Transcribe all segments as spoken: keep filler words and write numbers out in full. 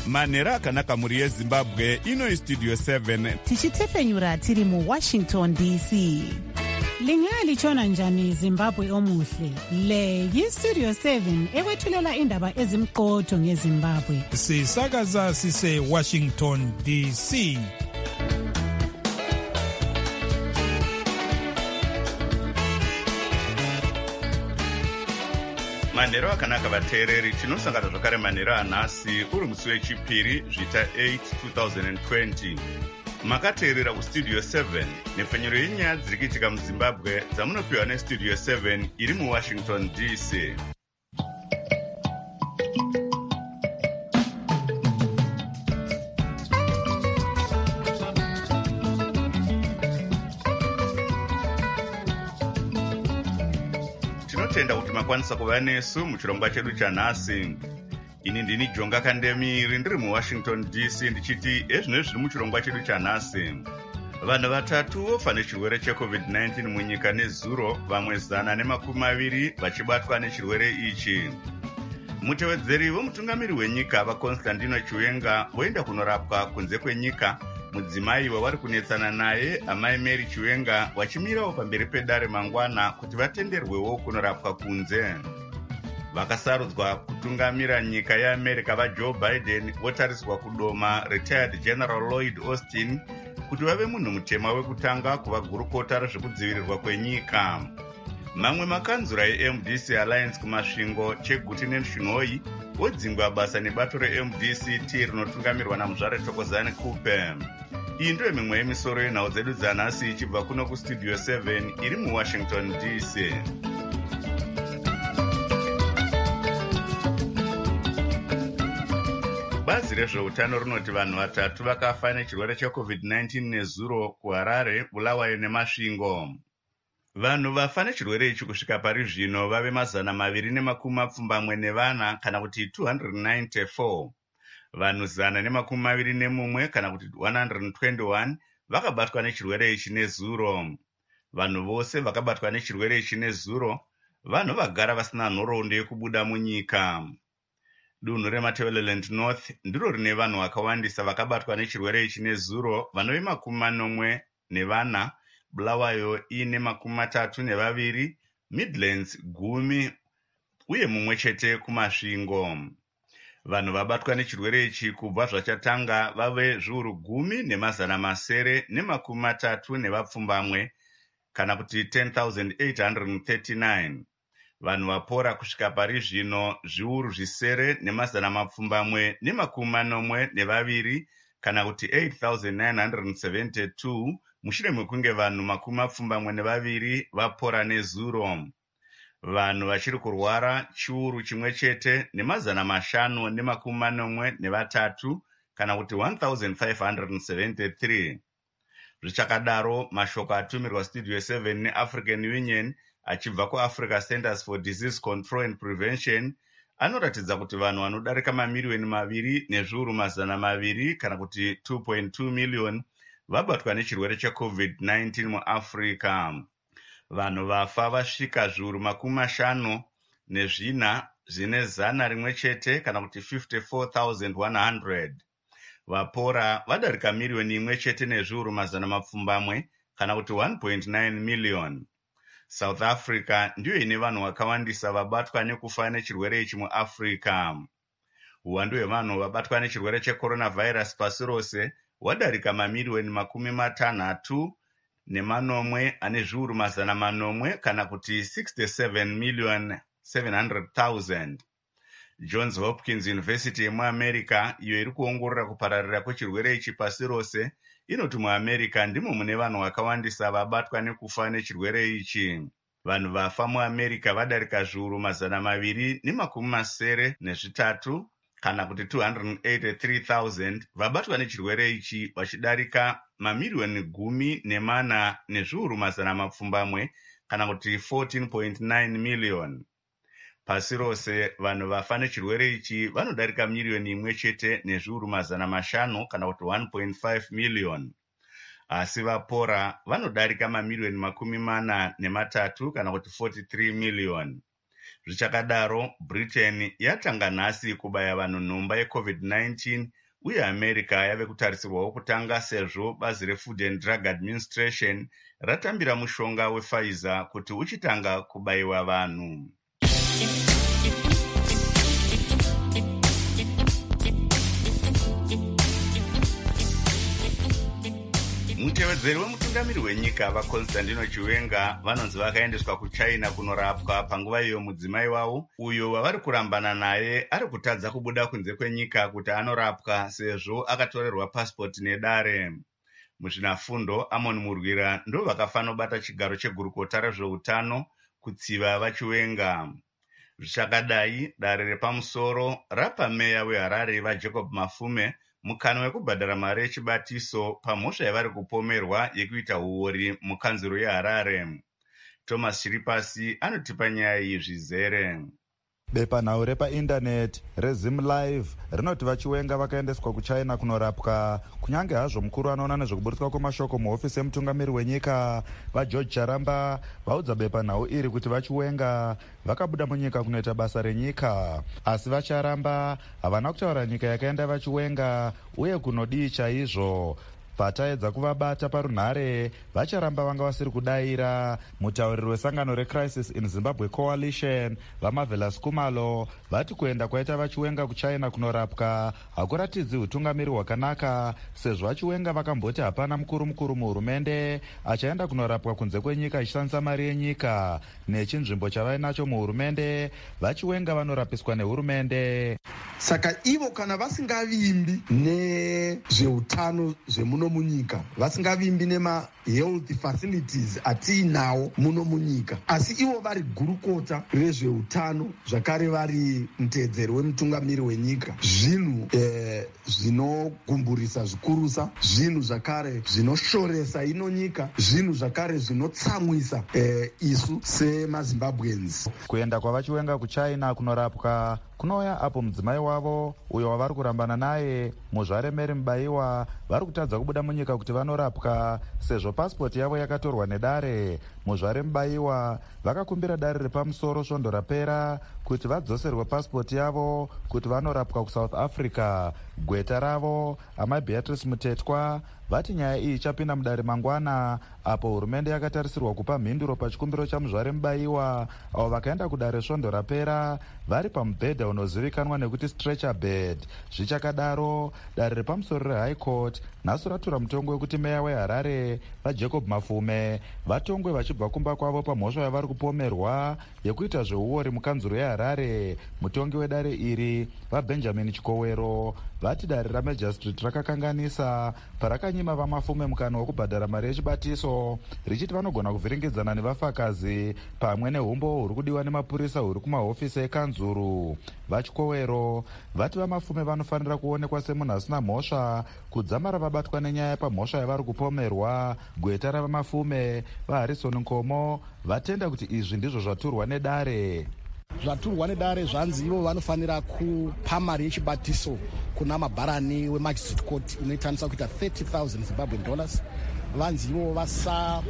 manhero akanaka mhuri yezimbabwe. Ino istudio seven tichitefenyura tiri muwashington D C. Lingalitshona njani Zimbabwe omuhle? Le yistudio seven ekwethulela indaba ezimqotho ngeZimbabwe. Sisakaza sise Washington D C. manhero akanaka vateereri, tinosangana zvakare manhero anhasi uri musi wechipiri zvita eight twenty twenty. Makateerera kustudio seven nepfenyuro yenyaya dziri kuitika muzimbabwe dzamunopiwa nestudio seven iri muwashington D C. Tinotenda kuti makwanisa kuva nesu muchirongwa chedu chanhasi. Ini ndini Jonga Kandemiri ndiri muwashington D C ndichiti ezvino zviri muchirongwa chedu chanhasi. Vanhu vatatu vofa nechirwere checovid nineteen munyika nezuro, vamwe zana nemakumi maviri vachibatwa nechirwere ichi. Mutevedzeri vomutungamiri wenyika vaConstantino Chiwenga voenda kunorapwa kunze kwenyika. Mudzimai wavari kunetsana naye amai Mary Chiwenga vachimirawo pamberi pedare mangwana kuti vatenderwewo kunorapwa kunze. Vakasarudzwa kutungamira nyika yeAmerica vaJoe Biden votariswa kudoma retired General Lloyd Austin kuti vave munhu mutema wekutanga kuva gurukota rezvekudzivirirwa kwenyika. Mamwe makanzura eM D C Alliance kumasvingo cheGuti neNshinhoi vodzingwa basa nebato reM D C T rinotungamirwa naMuzvare Thokozani Kupe. Iyi ndiyo mimwe yemisoro yenhau dzedu dzanhasi ichibva kuno kustudio seven iri muWashington D C. Bazi rezveutano rinoti vanhu vatatu vakafa nechirwere checovid nineteen nezuro kuHarare, Bulawayo neMasvingo. Vanhu vafa nechirwere ichi kusvika pari zvino vave mazana maviri nemakumi mapfumbamwe nevana kana kuti two hundred ninety-four. Vanhu zana nemakumi maviri nemumwe kana kuti one hundred twenty-one vakabatwa nechirwere ichi nezuro. Vanhu vose vakabatwa nechirwere ichi nezuro vanhu vagara vasina nhoroondo yekubuda munyika. Dunhu reMatabeleland North ndiro rine vanhu vakawandisa vakabatwa nechirwere ichi nezuro, vanove makumi manomwe nevana, Bulawayo ine makumi matatu nevaviri, Midlands gumi uye mumwe chete kuMasvingo. Vanhu vabatwa nechirwere ichi kubva zvachatanga vave zviuru gumi nemazana masere nemakumi matatu nevapfumbamwe kana kuti ten thousand eight hundred thirty-nine. Vanhu vapora kusvika pari zvino zviuru zvisere nemazana mapfumbamwe nemakumi manomwe nevaviri kana kuti eight thousand nine hundred seventy-two mushure mekunge vanhu makumi mapfumbamwe nevaviri vapora nezuro. Vanhu vachiri kurwara chiuru chimwe chete nemazana mashanu nemakumi manomwe nevatatu kana kuti one thousand five hundred seventy-three. Zvichakadaro, mashoko atumirwa studio seven neAfrican Union achibva kuAfrica Centers for Disease Control and Prevention anoratidza kuti vanhu vanodarika mamiliyoni maviri nezviuru mazana maviri kana kuti two point two million vabatwa nechirwere checovid nineteen muAfrica. Vanhu vafa vasvika zviuru makumi mashanu nezvina zvine zana rimwe chete kana kuti fifty-four thousand one hundred. Vapora vadarika miliyoni imwe chete nezviuru mazana mapfumbamwe kana kuti one point nine million. South Africa ndiyo ine vanhu vakawandisa vabatwa nekufa nechirwere ichi muAfrica. Uwandu hwevanhu vabatwa nechirwere checoronavirus pasi rose hwadarika mamiliyoni makumi matanhatu nemanomwe ane zviuru mazana manomwe kana kuti sixty-seven million seven hundred thousand. Johns Hopkins University yemuAmerica, iyo iri kuongorora kupararira kwechirwere ichi pasi rose, inoti muAmerica ndimo mune vanhu vakawandisa vabatwa nekufa nechirwere ichi. Vanhu vafa muAmerica vadarika zviuru mazana maviri nemakumi masere nezvitatu kana kuti two hundred eighty-three thousand vabatwa nechirwere ichi vachidarika mamiliyoni gumi nemana nezviuru mazana mapfumbamwe kana kuti fourteen point nine million. Pasi rose vanhu vafa nechirwere ichi vanodarika miliyoni imwe chete nezviuru mazana mashanu kana kuti one point five million. Asi vapora vanodarika mamiliyoni makumi mana nematatu kana kuti forty-three million. Zvichakadaro, Britain yatanga nhasi kubaya vanhu nhomba yecovid nineteen uye America yave kutarisirwawo kutanga sezvo bazi reFood and Drug Administration ratambira mushonga wePfizer kuti uchitanga kubayiwa vanhu. Mutevedzeri wemutungamiri wenyika vaConstantino Chiwenga vanonzi vakaendeswa kuChina kunorapwa panguva iyo mudzimai wavo uyo wavari kurambana naye ari kutadza kubuda kunze kwenyika kuti anorapwa sezvo akatorerwa pasipoti nedare. Muzvinafundo Amon Murwira ndo vakafanobata chigaro chegurukota rezveutano kutsiva vaChiwenga. Zvichakadai, dare repamusoro rapa meya weHarare vaJacob Mafume mukana wekubhadhara mari yechibatiso pamhosva yavari kupomerwa yekuita uori mukanzuro yeHarare. Thomas Chiripasi anotipa nyaya iyi zvizere. Bepanhau repaindaneti reZim Live rinoti vaChiwenga vakaendeswa kuChina kunorapwa, kunyange hazvo mukuru anoona nezvekuburitswa kwemashoko muhofisi yemutungamiri wenyika vaGeorge Charamba vaudza bepanhau iri kuti vaChiwenga vakabuda munyika kunoita basa renyika. Asi vaCharamba havana kutaura nyika yakaenda vaChiwenga uye kunodii chaizvo. Pataedza kuvabata parunhare, vaCharamba vanga vasiri kudayira. Mutauriri wesangano reCrisis in Zimbabwe Coalition vaMarvelous Kumalo vati kuenda kwaita vaChiwenga kuChina kunorapwa hakuratidzi utungamiri hwakanaka, sezvo vaChiwenga vakamboti hapana mukuru mukuru muhurumende achaenda kunorapwa kunze kwenyika achishandisa mari yenyika nechinzvimbo chavainacho muhurumende. vaChiwenga vanorapiswa nehurumende. Saka ivo kana vasingavimbi nezveutano zvemuno munyika, vasingavimbi nema health facilities atiinawo muno munyika, asi ivo vari gurukota rezveutano zvakare vari mutedzeri wemutungamiri wenyika, zvinhu eh, zvinogumburisa zvikurusa, zvinhu zvakare zvinoshoresa ino nyika, zvinhu zvakare zvinotsamwisa eh, isu semaZimbabweans. Kuenda kwavaChiwenga kuChina kunorapwa kunouya apo mudzimai wavo uyo wavari kurambana naye Muzvare Mary Mubayiwa vari kutadza kubuda munyika kuti vanorapwa sezvo pasipoti yavo yakatorwa nedare. Muzvare Mubayiwa vakakumbira dare repamusoro svondo rapera kuti vadzoserwe pasipoti yavo kuti vanorapwa kuSouth Africa. Gweta ravo Amai Beatrice Mutetwa vati nyaya iyi ichapinda mudare mangwana apo hurumende yakatarisirwa kupa mhinduro pachikumbiro chaMuzvare Mubayiwa avo vakaenda kudare svondo rapera vari pamubhedha unozivikanwa nekuti stretcher bed. Zvichakadaro, dare repamusoro reHigh Court nhasi ratura mutongo wekuti meya weHarare vaJacob Mafume vatongwe vachibva kumba kwavo pamhosva yavari kupomerwa yekuita zveuori mukanzuro yeHarare. Mutongi wedare iri vaBenjamin Chikowero vati dare raMajistrate rakakanganisa parakanyima vaMafume mukana wekubhadhara mari yechibatiso richiti vanogona kuvhiringidzana nevafakazi pamwe neumbo huri kudiwa nemapurisa huri kumahofisi ekanzuru. VaChikowero vati vaMafume vanofanira kuonekwa semunhu asina mhosva kudzamara vabatwa nenyaya pamhosva yavari kupomerwa. Gweta ravaMafume vaHarrison Nkomo vatenda kuti izvi ndizvo zvaturwa nedare. Zvaturwa nedare zvanzi ivo vanofanira kupa mari yechibatiso kuna mabharani weMagistrate Court inoitanisa kuita thirty thousand Zimbabwean dollars. Vanzi ivo vasa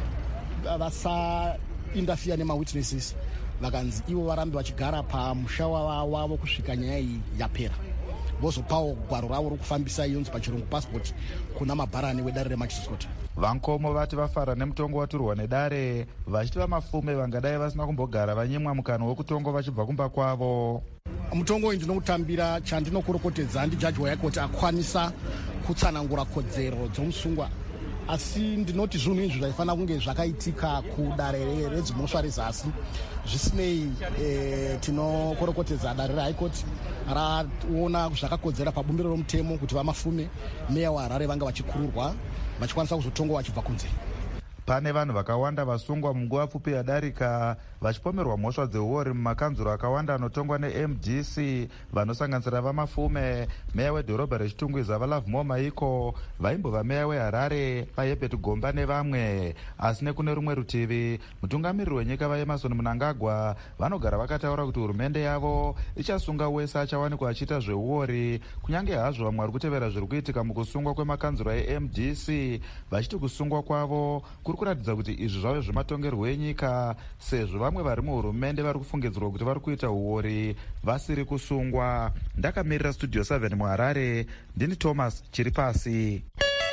vasa interfere nemawitnesses, vakanzi ivo varambe vachigara pamusha wavo kusvika nyaya iyi yapera, vozopawo gwaro ravo rokufambisa iyonzi pachirungu passport kuna mabharani wedare reMagistrate Court. Vankomo vati vafara nemutongo waturwa nedare vachiti vaMafume vangadai vasina kumbogara vanyimwa mukana wekutongo vachibva kumba kwavo. Mutongo uyu ndinokutambira chandinokurokotedza ndijaji waYakoti akwanisa kutsanangura kodzero dzomusungwa, asi ndinoti zvinhu izvi zvaifanira kunge zvakaitika kudare redzimhosva rezasi. Zvisinei e, tinokorokotedza dare reHigh Court raona zvakakodzera pabumbiro romutemo kuti vaMafume meya weHarare vanga vachikururwa vachikwanisa kuzotongwa vachibva kunze. Pane vanhu vakawanda vasungwa munguva pfupi yadarika vachipomerwa mhosva dzeuori mumakanzuro akawanda anotongwa neM D C vanosanganisira vaMafume, meya wedhorobha rechitungwiza vaLove More Maiko, vaimbova meya weHarare vaHerbert Gomba nevamwe. Asi nekune rumwe rutivi, mutungamiriri wenyika vaEmmerson Mnangagwa vanogara vakataura kuti hurumende yavo ichasunga wese achawanikwa achiita zveuori, kunyange hazvo vamwe vari kutevera zviri kuitika mukusungwa kwemakanzuro eM D C vachiti kusungwa kwavo kuri kuri kuratidza kuti izvi zvave zvematongerwo enyika, sezvo vamwe vari muhurumende vari kufungidzirwa kuti vari kuita uori vasiri kusungwa. Ndakamirira studio seven muHarare, ndini Thomas Chiripasi.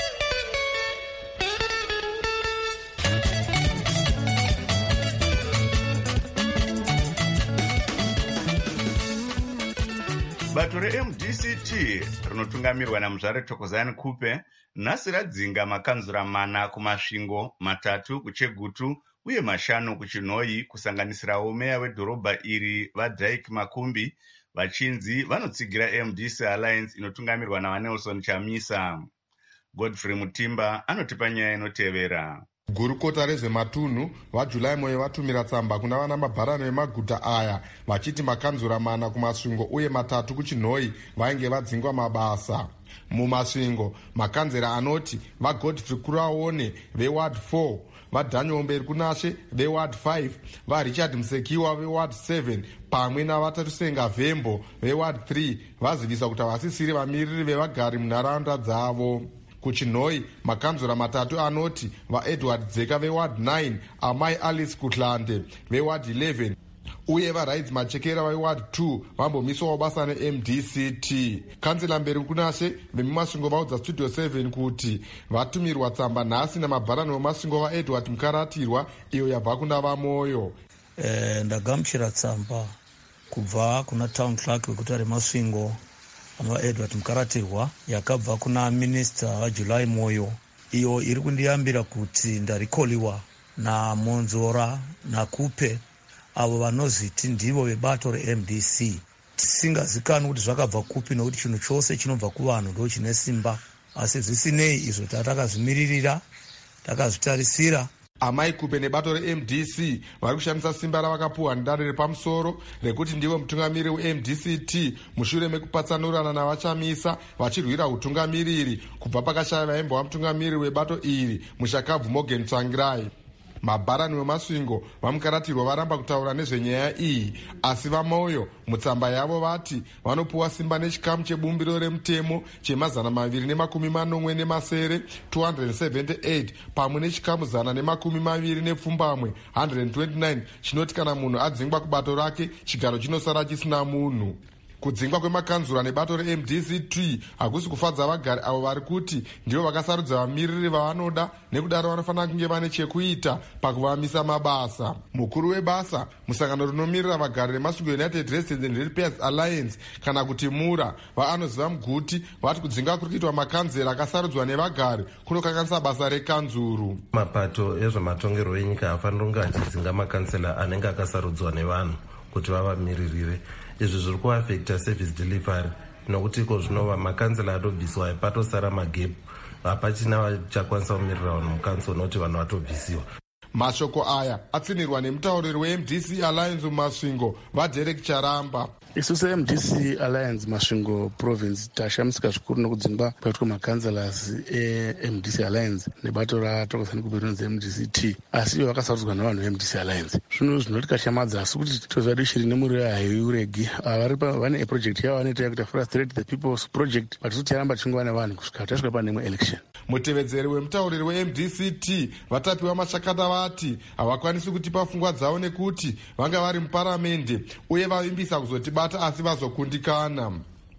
Bato re-M D C T rinotungamirwa naMuzvare Thokozani Kupe nhasi radzinga makanzura mana kumasvingo, matatu kuChegutu uye mashanu kuChinhoyi, kusanganisirawo meya wedhorobha iri vaDyke Makumbi vachinzi vanotsigira M D C Alliance inotungamirwa navaNelson Chamisa. Godfrey Mutimba anotipa nyaya inotevera. Gurukota rezvematunhu vaJulai Moyo vatumira tsamba kuna vana mabharani vemaguta aya vachiti makanzura mana kumasvingo uye matatu kuChinhoyi vainge vadzingwa mabasa. Mumasvingo, makanzera anoti vaGodfrey Kuraone veward four, vaDaniel Mberi Kunashe veward five, vaRichard Musekiwa veward seven pamwe navatatusenga Vembo veward three vazivisa kuti havasisiri vamiriri vevagari munharaunda dzavo. KuChinhoyi, makanzura matatu anoti vaEdward Dzeka veward nine, amai Alice Kutlande veward eleven uye vaRaids Machekera veward two vambomiswawo basa neM D C T. Kansela Mberi Kunashe vemumasvingo vaudza studio seven kuti vatumirwa tsamba nhasi namabharani vemasvingo vaEdward Mukaratirwa iyo yabva kuna vaMoyo. E, ndagamuchira tsamba kubva kuna town clerk wekuta remasvingo anova Edward Mukaratirwa yakabva kuna minista vaJulai Moyo, iyo iri kundiyambira kuti ndarikoliwa naMonzora naKupe avo vanoziti ndivo vebato reM D C. Tisingazikanwi kuti zvakabva kupi nokuti chinhu chose chinobva kuvanhu ndo chine simba, asi zvisinei izvo tatakazvimiririra takazvitarisira. Amai Kupe nebato reM D C vari kushandisa simba ravakapuwa ndare repamusoro rekuti ndivo mutungamiri weM D C T mushure mekupatsanurana navaChamisa vachirwira utungamiriri kubva pakashaya vaimbova mutungamiri webato iri Mushakabvu Morgan Tsvangirai. Mabharani vemasvingo vaMukaratirwa varamba kutaura nezvenyaya iyi, asi vaMoyo mutsamba yavo vati vanopuwa simba nechikamu chebumbiro remutemo chemazana maviri nemakumi manomwe nemasere two hundred seventy-eight pamwe nechikamu zana nemakumi maviri nepfumbamwe one hundred twenty-nine chinoti kana munhu adzingwa kubato rake chigaro chinosara chisina munhu. Kudzingwa kwemakanzura nebato reM D C T hakusi kufadza vagari avo vari kuti ndivo vakasarudza vamiriri vavanoda, nekudaro vanofanira kunge vane chekuita pakuvamisa mabasa. Mukuru webasa musangano rinomirira vagari remasvingo United Residents and Repairs Alliance kana kuti MURA vaanoziva Muguti vati kudzinga kuri kuitwa makanzera akasarudzwa nevagari kunokanganisa basa rekanzuru. Mapato ezvematongerwo enyika hafaniri kunge achidzinga makansela anenge akasarudzwa nevanhu kuti vavamiririre. Izvi zviri kuafecta service delivery nokuti iko zvinova makanzela atobviswa patosara magepu, hapachina vachakwanisa kumirira vanhu mukanso noti vanhu vatobvisiwa. Mashoko aya atsinirwa nemutauriri weM D C Alliance mumasvingo vaDerek Charamba. Isu seM D C Alliance masvingo province tashamisika zvikuru nokudzingwa kwaitwa makanzelas eM D C Alliance nebato raThokozani Kupe rinonzi M D C T, asi ivo vakasarudzwa navanhu veM D C Alliance. Zvinhu zvinotikashamadza asi kuti toziva shiri nemuri haiuregi vane project yavo vanoita yekuti frustrate the people's project, but kuti yaramba tichingova nevanhu kusvika tasvika pane imwe election. Mutevedzeri wemutauriri weM D C T vatapiwa mashakata vati havakwanisi kutipa pfungwa dzavo nekuti vanga vari muparamende uye vavimbisa kuzotibata asi vazokundikana.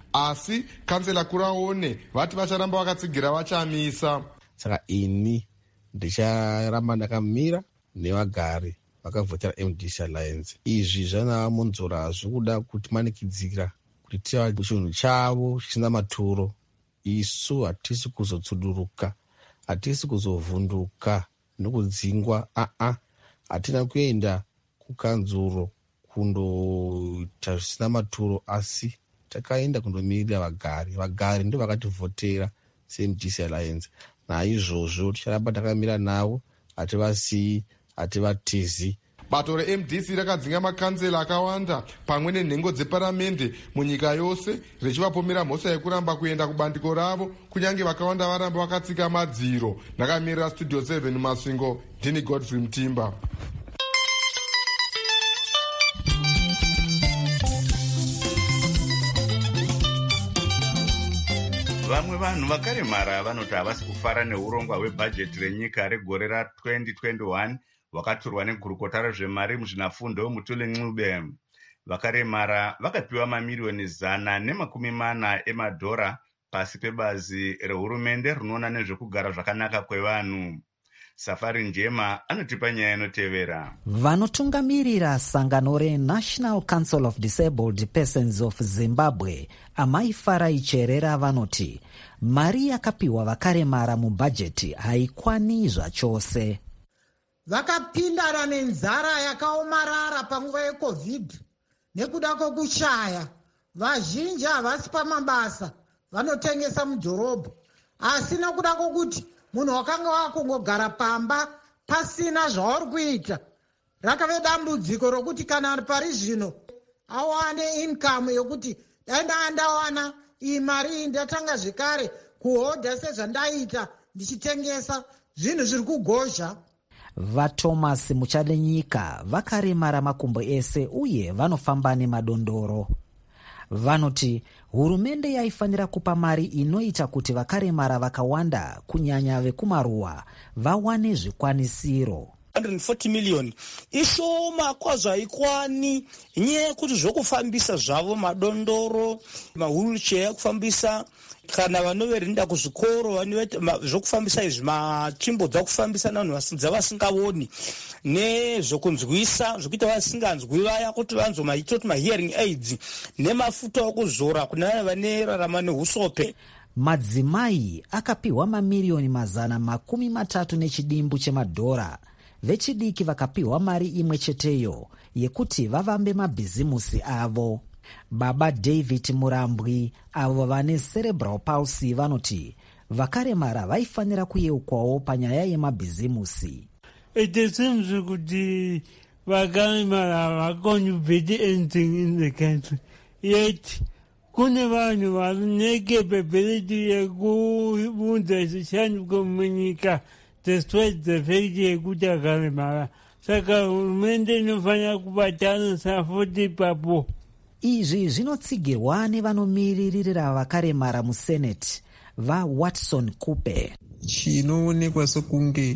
Asi kansela Kuraone vati vacharamba vakatsigira vaChamisa. Saka ini ndicharamba ndakamira nevagari vakavhotera M D C Alliance. Izvi zvana Monzora zvikuda kutimanikidzira kuti tiva chinhu chavo chisina maturo. Isu hatisi kuzotsuduruka, hatisi kuzovhunduka nokudzingwa, aa hatina kuenda kukanzuro kundoita zvisina maturo, asi takaenda kundomirira vagari. Vagari ndo vakativhotera seM D C Alliance. Naizvozvo ticharamba takamira navo, hativasiyi, hativatizi. Bato reM D C rakadzinga makanzela akawanda pamwe nenhengo dzeparamende munyika yose richivapomera mhosva yekuramba kuenda kubandiko ravo kunyange vakawanda varamba vakatsika madziro. Ndakamirira studio seven masvingo, ndini Godfrey Mutimba. Vamwe vanhu vakaremara vanoti havasi kufara neurongwa hwebhajeti renyika regore ra-twenty twenty-one hwakaturwa negurukota rezvemari muzvinafundo Mutuli Ncube. Vakaremara vakapiwa mamiriyoni zana nemakumi mana emadhora pasi pebazi rehurumende rinoona nezvekugara zvakanaka kwevanhu. Safari Njema anotipa nyaya inotevera. Vanotungamirira sangano reNational Council of Disabled Persons of Zimbabwe, Amai Farai Cherera, vanoti mari yakapiwa vakaremara mubhajeti haikwani zvachose. Vakapindana nenzara yakaomarara panguva yeCovid nekuda kwokushaya. Vazhinji havasi pamabasa, vanotengesa mudhorobha, asi nokuda kwokuti munhu wakanga wakungogara pamba pasina zvauri kuita. Rakave dambudziko rokuti kana pari zvino awane income yokuti danda andawana iyi mari ndatanga zvekare kuhodha sezvandaita ndichitengesa zvinhu zviri kugozha. VaThomas Muchadenyika vakaremara makumbo ese uye vanofamba nemadondoro. Vanoti hurumende yaifanira kupa mari inoita kuti vakaremara vakawanda kunyanya vekumaruwa vawane zvikwanisiro. one hundred forty million ishoma kwazvo haikwani nyaya yekuti zvokufambisa zvavo madondoro, mahwheelchair ekufambisa, kana vanoverinda kuzvikoro zvokufambisa izvi machimbo dzakufambisa navanhu dzavasingaoni, nezvokunzwisa zvokuita vasinganzwi vaya kuti vanzo maitoti mahearing aids, nemafuta okuzora kuna vane rarama nehusope. Madzimai akapiwa mamiriyoni mazana makumi matatu nechidimbu chemadhora. Vechidiki vakapiwa mari imwe cheteyo yekuti vavambe mabhizimusi avo. Baba David Murambwi avo vane cerebral palsy vanoti vakaremara vaifanira kuyeukwawo panyaya yemabhizimusi. It seems kuti vakaremara havakoni anything in the country. Yet kune vanhu vari necapability yekuunza zvishanduko munyika despite the fact yekuti akaremara. Saka hurumende inofanira kubatanisa futi ipapo. Izvi zvinotsigirwa nevanomiririra vakaremara musenate vaWatson Kupe. Chinoonekwa sekunge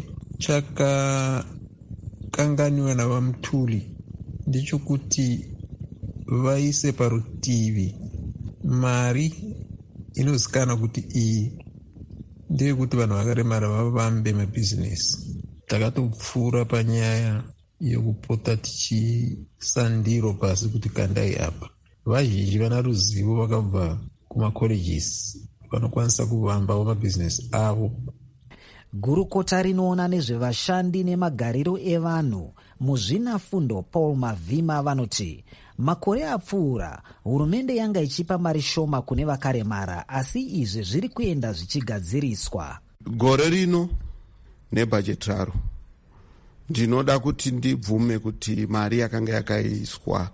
chakakanganiwa navaMutuli ndechokuti vaise parutivi mari inozikanwa kuti iyi ndeyekuti vanhu vakaremara vavambe mabhizinesi. Takatopfuura panyaya yokupota tichisandiro pasi kuti kandai apa. Vazhinji vana ruzivo vakabva kumacolleges vanokwanisa kuvambawo mabhizinesi avo. Gurukota rinoona nezvevashandi nemagariro evanhu muzvinafundo Paul Mavhima vanoti makore apfuura hurumende yanga ichipa mari shoma kune vakaremara, asi izvi zviri kuenda zvichigadziriswa. Gore rino nebhajeti raro ndinoda kuti ndibvume kuti mari yakanga yakaiswa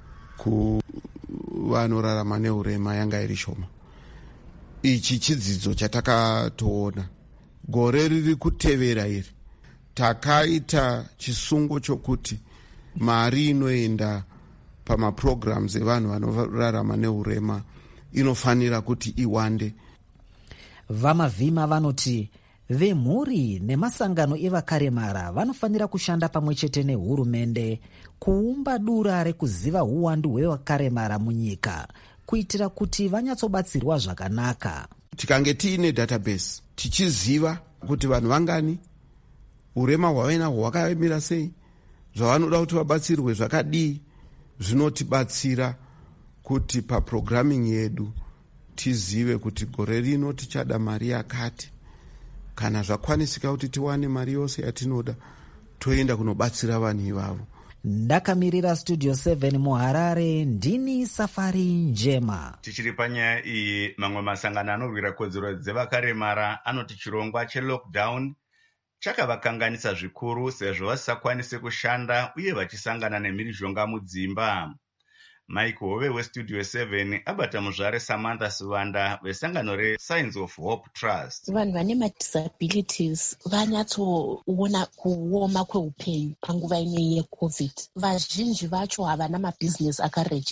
kuvanorarama neurema yanga iri shoma. Ichi chidzidzo chatakatoona. Gore riri kutevera iri takaita chisungo chokuti mari inoenda pamaprograms evanhu vanorarama neurema inofanira kuti iwande. VaMavhima vanoti vemhuri nemasangano evakaremara vanofanira kushanda pamwe chete nehurumende kuumba dura rekuziva uwandu hwevakaremara munyika kuitira kuti vanyatsobatsirwa zvakanaka. Tikange tiine database tichiziva kuti vanhu vangani, urema hwavanahwo hwakaemera sei, zvavanoda kuti vabatsirwe zvakadii, zvinotibatsira kuti paprogramming yedu tizive kuti gore rino tichada mari yakati. Kana zvakwanisika kuti tiwane mari yose yatinoda, toenda kunobatsira vanhu ivavo. Ndakamirira Studio seven muHarare, ndini Safari Njema. Tichiri panyaya iyi, mamwe masangano anorwira kodzero dzevakaremara anoti chirongwa chelockdown chakavakanganisa zvikuru sezvo vasisakwanise kushanda uye vachisangana nemhirizhonga mudzimba. Mike Hove weStudio seven abata muzvare Samantha Sivanda vesangano reSigns of Hope Trust. Vanhu vane madisabilities vanyatsoona kuoma kweupenyu panguva ine yeCovid. Vazhinji vacho havana mabhizinesi akaregistrwa.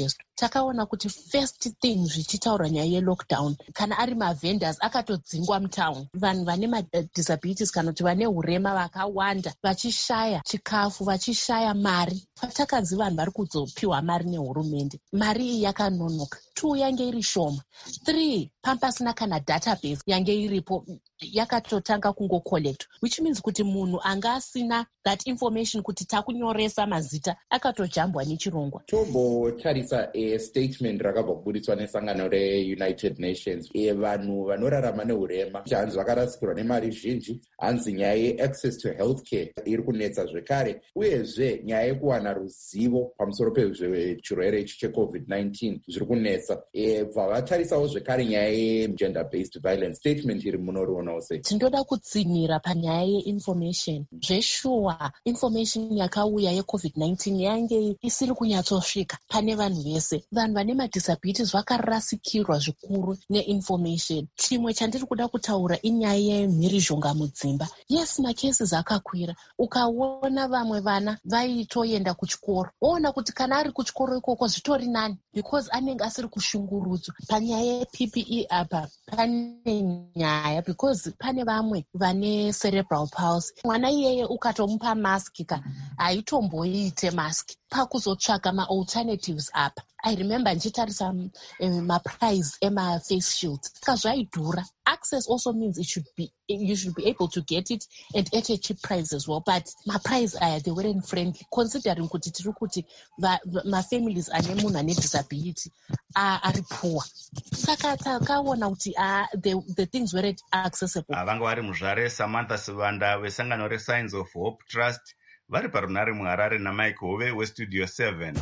takaona kuti first thing zvichitaura nyaya yelockdown, kana ari mavendors akatodzingwa mutown, vanhu vane madisabilities kana kuti vane urema vakawanda vachishaya chikafu, vachishaya mari. Takanzi vanhu vari kuzopiwa mari nehurumende, mari iyi yakanonoka. Two, yange iri shoma. Three, pampasina kana database yange iripo yakatotanga kungocollect, which means kuti munhu anga asina that information kuti takunyoresa mazita akatojambwa nechirongwa. Tombotarisa e statement rakabva kuburitswa nesangano reUnited Nations. E vanhu vanorarama nehurema hanzi vakarasikirwa nemari zhinji, hanzi nyaya yeaccess to healthcare iri kunetsa zvekare, uyezve nyaya yekuwana ruzivo pamusoro pezvechirwere ichi checovid nineteen zviri kunetsa. E bva vatarisawo zvekare nyaya yegender based violence. Statement iri munoriona ose. Tindoda kutsinira panyaya yeinformation. Zveshuwa information yakauya yecovid nineteen yange isiri kunyatsosvika pane vanhu vese. Vanhu vane madisabilities vakarasikirwa zvikuru neinformation. Chimwe chandiri kuda kutaura inyaya yemhirizhonga mudzimba. Yes, macases akakwira. Ukaona vamwe vana vaitoenda kuchikoro, woona kuti kana ari kuchikoro ikoko zvitori nani because anenge asiri kushungurudzwa. Panyaya yeP P E apa pane nyaya because pane vamwe vane cerebral palsy. Mwana iyeye ukatomupa mask ka haitomboite mask. Pakuzotsvaga ma-alternatives apa. I remember nchitarisa um, ma-price ema face shields. Zvaidhura. Access also means it should be you should be able to get it and at a cheap price as well. But ma-price aya, they weren't friendly. Considering kuti tiri kuti ma-families ane munhu ane disability ari poor. Saka takaona kuti the, the things weren't accessible. Vanga vari muzvare Samantha Sivanda vesangano reSigns of Hope Trust vari parunare muHarare naMike Hove weStudio seven.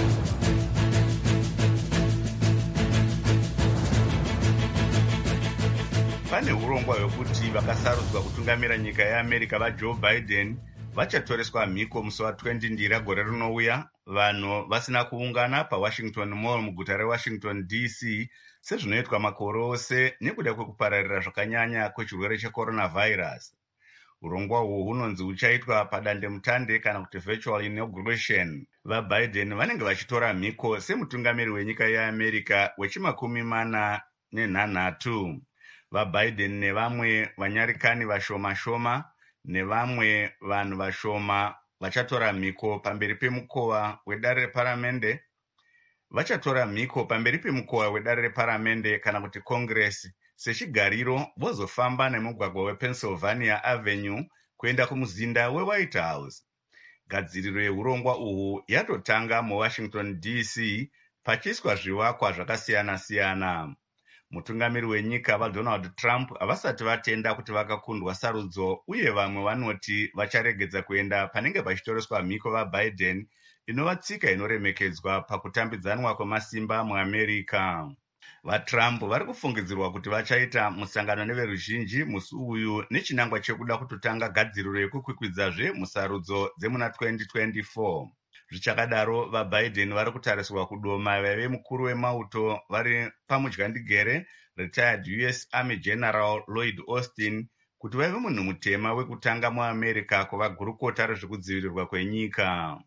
Pane urongwa hwekuti vakasarudzwa kutungamira nyika yeAmerica vaJoe Biden vachatoreswa mhiko musi wa20 ndira gore rinouya, vanhu vasina kuungana paWashington Mall muguta reWashington D C sezvinoitwa makore ose nekuda kwekupararira zvakanyanya kwechirwere checoronavirus. Urongwa uhwu hunonzi huchaitwa padandemutande kana kuti virtual inauguration. VaBiden vanenge vachitora mhiko semutungamiri wenyika yeAmerica wechimakumi mana nenhanhatu. VaBiden nevamwe vanyarikani vashoma shoma nevamwe vanhu vashoma vachatora mhiko pamberi pemukova wedare reparamende vachatora mhiko pamberi pemukova wedare reparamende kana kuti Congress sechigariro vozofamba nemugwagwa wePennsylvania Avenue kuenda kumuzinda weWhite House. Gadziriro yeurongwa uhwu yatotanga muWashington D C pachiiswa zvivakwa zvakasiyana siyana. Mutungamiri wenyika vaDonald Trump havasati vatenda kuti vakakundwa sarudzo, uye vamwe vanoti vacharegedza kuenda panenge pachitoreswa mhiko vaBiden, inova tsika inoremekedzwa pakutambidzanwa kwemasimba muAmerica. VaTrump vari kufungidzirwa kuti vachaita musangano neveruzhinji musi uyu nechinangwa chekuda kutotanga gadziriro yekukwikwidza musarudzo dzemuna twenty twenty-four. Zvichakadaro vaBiden vari kutarisirwa kudoma vaive mukuru wemauto vari pamudyandigere retired U S Army General Lloyd Austin kuti vaive munhu mutema wekutanga muAmerica kuva gurukota rezvekudzivirirwa kwenyika.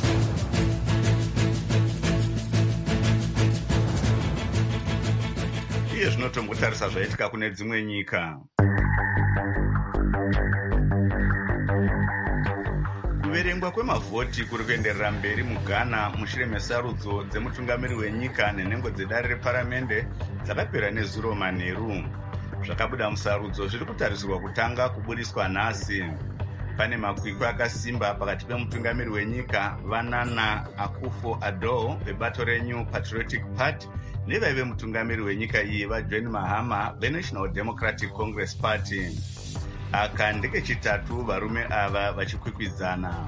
Iye zvinotombotarisa zvaitika kune dzimwe nyika. Kuverengwa kwemavhoti kuri kuenderera mberi muGhana mushure mesarudzo dzemutungamiri wenyika nenhengo dzedare reparamende dzakapera nezuro manheru. Zvakabuda musarudzo zviri kutarisirwa kutanga kubudiswa nhasi. Pane makwikwi akasimba pakati pemutungamiri wenyika vaNana Akufo-Addo vebato reNew Patriotic Party nevaive mutungamiri wenyika iyi vaJohn Mahama veNational Democratic Congress Party. Aka ndekechitatu varume ava vachikwikwidzana.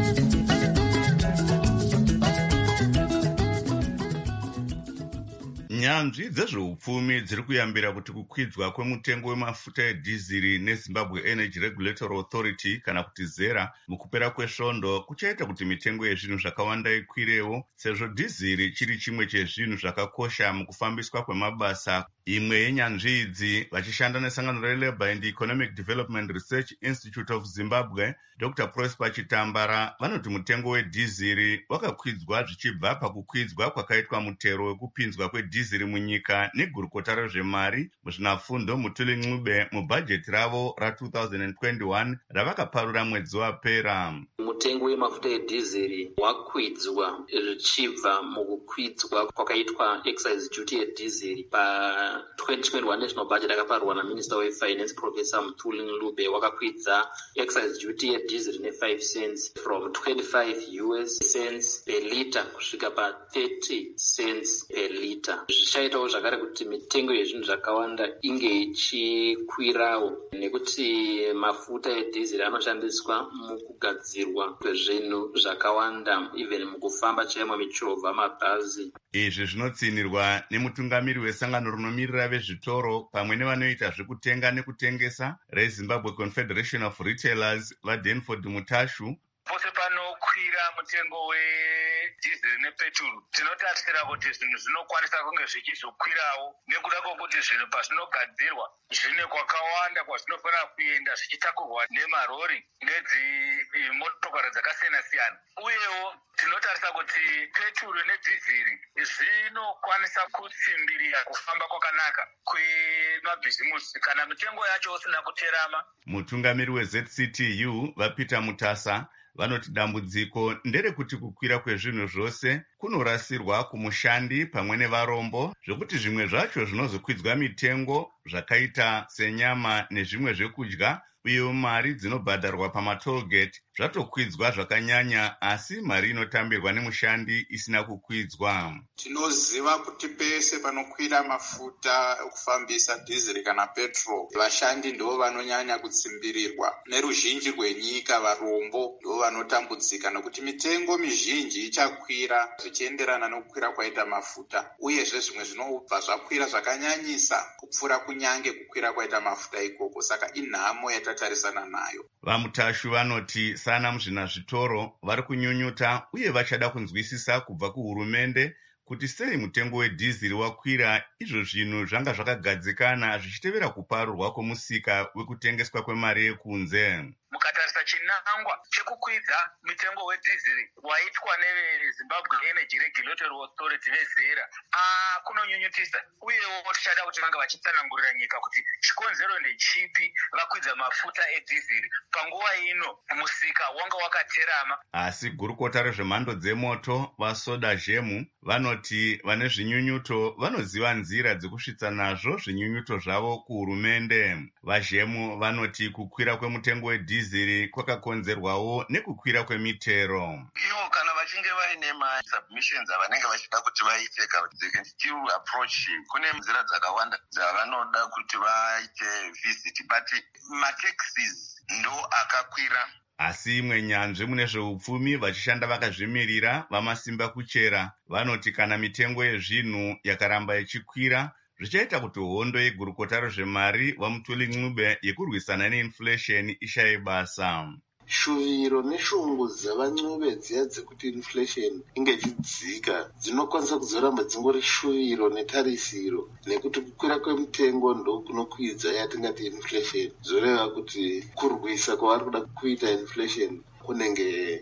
Nyanzvi dzezveupfumi dziri kuyambira kuti kukwidzwa kwemutengo wemafuta edhiziri neZimbabwe Energy Regulatory Authority kana kuti ZERA mukupera kwesvondo kuchaita kuti mitengo yezvinhu zvakawanda ikwirewo, sezvo dhiziri chiri chimwe chezvinhu zvakakosha mukufambiswa kwemabasa Imwe yenyanzvi idzi vachishanda nesangano reLabour and Economic Development Research Institute of Zimbabwe, Doctor Prosper Chitambara, vanoti mutengo wedhiziri wakakwidzwa zvichibva pakukwidzwa kwakaitwa mutero wekupinzwa kwedhiziri munyika negurukota rezvemari muzvinafundo Mutuli Ncube mubhajeti ravo ra-twenty twenty-one ravakaparura mwedzi wapera. Mutengo wemafuta edhiziri wakwidzwa zvichibva mukukwidzwa kwakaitwa excise duty yedhiziri pa twenty twenty-one national budget akaparwa naminister wefinance Professor Mutuli Ncube wakakwidza excise duty yedhiziri ne-five cents from twenty-five U S cents per litre kusvika pa thirty cents per litre. Zvichaitawo zvakare kuti mitengo yezvinhu zvakawanda inge ichikwirawo nekuti mafuta edhiziri anoshandiswa mukugadzirwa kwezvinhu zvakawanda, even mukufamba chaimo, michovha, mabhazi. Izvi zvinotsinirwa nemutungamiri wesangano rinomirira vezvitoro pamwe nevanoita zvekutenga nekutengesa reZimbabwe Confederation of Retailers vaDenford Mutashu. Pose panokwira mutengo wedhiziri nepeturu, tinotarisira kuti zvinhu zvinokwanisa kunge zvichizokwirawo nekuda kwokuti zvinhu pazvinogadzirwa zvine kwakawanda kwazvinofanira kuenda zvichitakurwa nemarori nedzimotokari dzakasiyana-siyana. Uyewo tinotarisa kuti peturu nedhiziri zvinokwanisa kutsimbirira kufamba kwakanaka kwemabhizimusi kana mitengo yacho usina kuterama. Mutungamiri weZ C T U vaPeter Mutasa vanoti dambudziko nderekuti kukwira kwezvinhu zvose kunorasirwa kumushandi pamwe nevarombo, zvokuti zvimwe zvacho zvinozokwidzwa mitengo zvakaita senyama nezvimwe zvekudya, uyewo mari dzinobhadharwa pamatollgate zvatokwidzwa zvakanyanya, asi mari inotambirwa nemushandi isina kukwidzwa. Tinoziva kuti pese panokwira mafuta ekufambisa dhiziri kana petrol, vashandi ndo vanonyanya kutsimbirirwa. Neruzhinji rwenyika varombo ndo vanotambudzika nokuti mitengo mizhinji ichakwira zvichienderana nokukwira kwaita mafuta, uyezve zvimwe zvinobva zvakwira zvakanyanyisa kupfuura kunyange kukwira kwaita mafuta ikoko. Saka inhamo yatatarisana nayo. VaMutashu vanoti sana muzvinazvitoro vari kunyunyuta uye vachada kunzwisisa kubva kuhurumende kuti sei mutengo wedhiziri wakwira, izvo zvinhu zvanga zvakagadzikana zvichitevera kuparurwa kwomusika wekutengeswa kwemari yekunze. Mukatarisa chinangwa chekukwidza mitengo wedhiziri waitwa neZimbabwe Energy Regulatory Authority vezera ah kunonyunyutisa, uyewo tichada kuti vanga vachitsanangurira nyika kuti chikonzero ndechipi vakwidza mafuta edhiziri panguva ino musika wanga wakaterama. Asi gurukota rezvemhando dzemoto vaSoda Zhemu vanoti vane zvinyunyuto vanoziva nzira dzekusvitsa nazvo zvinyunyuto zvavo kuhurumende. VaZhemu vanoti kukwira kwemutengo wedhiziri kwakakonzerwawo nekukwira kwemitero. Ivo kana vachinge vaine masubmissions avanenge vachida kuti vaite still approach, kune nzira dzakawanda dzavanoda kuti vaite visit, but mataxes ndo akakwira. Asi imwe nyanzvi mune zveupfumi vachishanda vakazvimirira vamasimba kuchera vanoti kana mitengo yezvinhu yakaramba ichikwira zvichaita kuti hondo yegurukota rezvemari vaMutuli Ncube yekurwisana neinflation ishaye basa. Shuviro neshungu dzavaNcube dziya dzekuti inflation inge ichidzika dzinokwanisa kuzoramba dzingori shuviro netarisiro, nekuti kukwira kwemitengo ndo kunokwidza yatingati inflation. Zvoreva kuti kurwisa kwavari kuda kuita inflation kunenge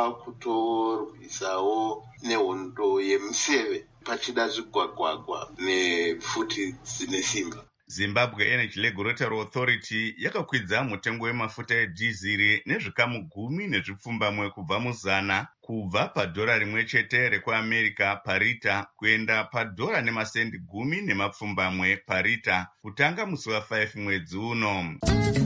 kwakutorwisawo nehondo yemuseve pachida zvigwagwagwa nefuti dzine simba. Zimbabwe Energy Regulatory Authority yakakwidza mutengo wemafuta edhiziri nezvikamu gumi nezvipfumbamwe kubva muzana kubva padhora rimwe chete rekuAmerica parita kuenda padhora nemasendi gumi nemapfumbamwe parita kutanga musi wa5 mwedzi uno.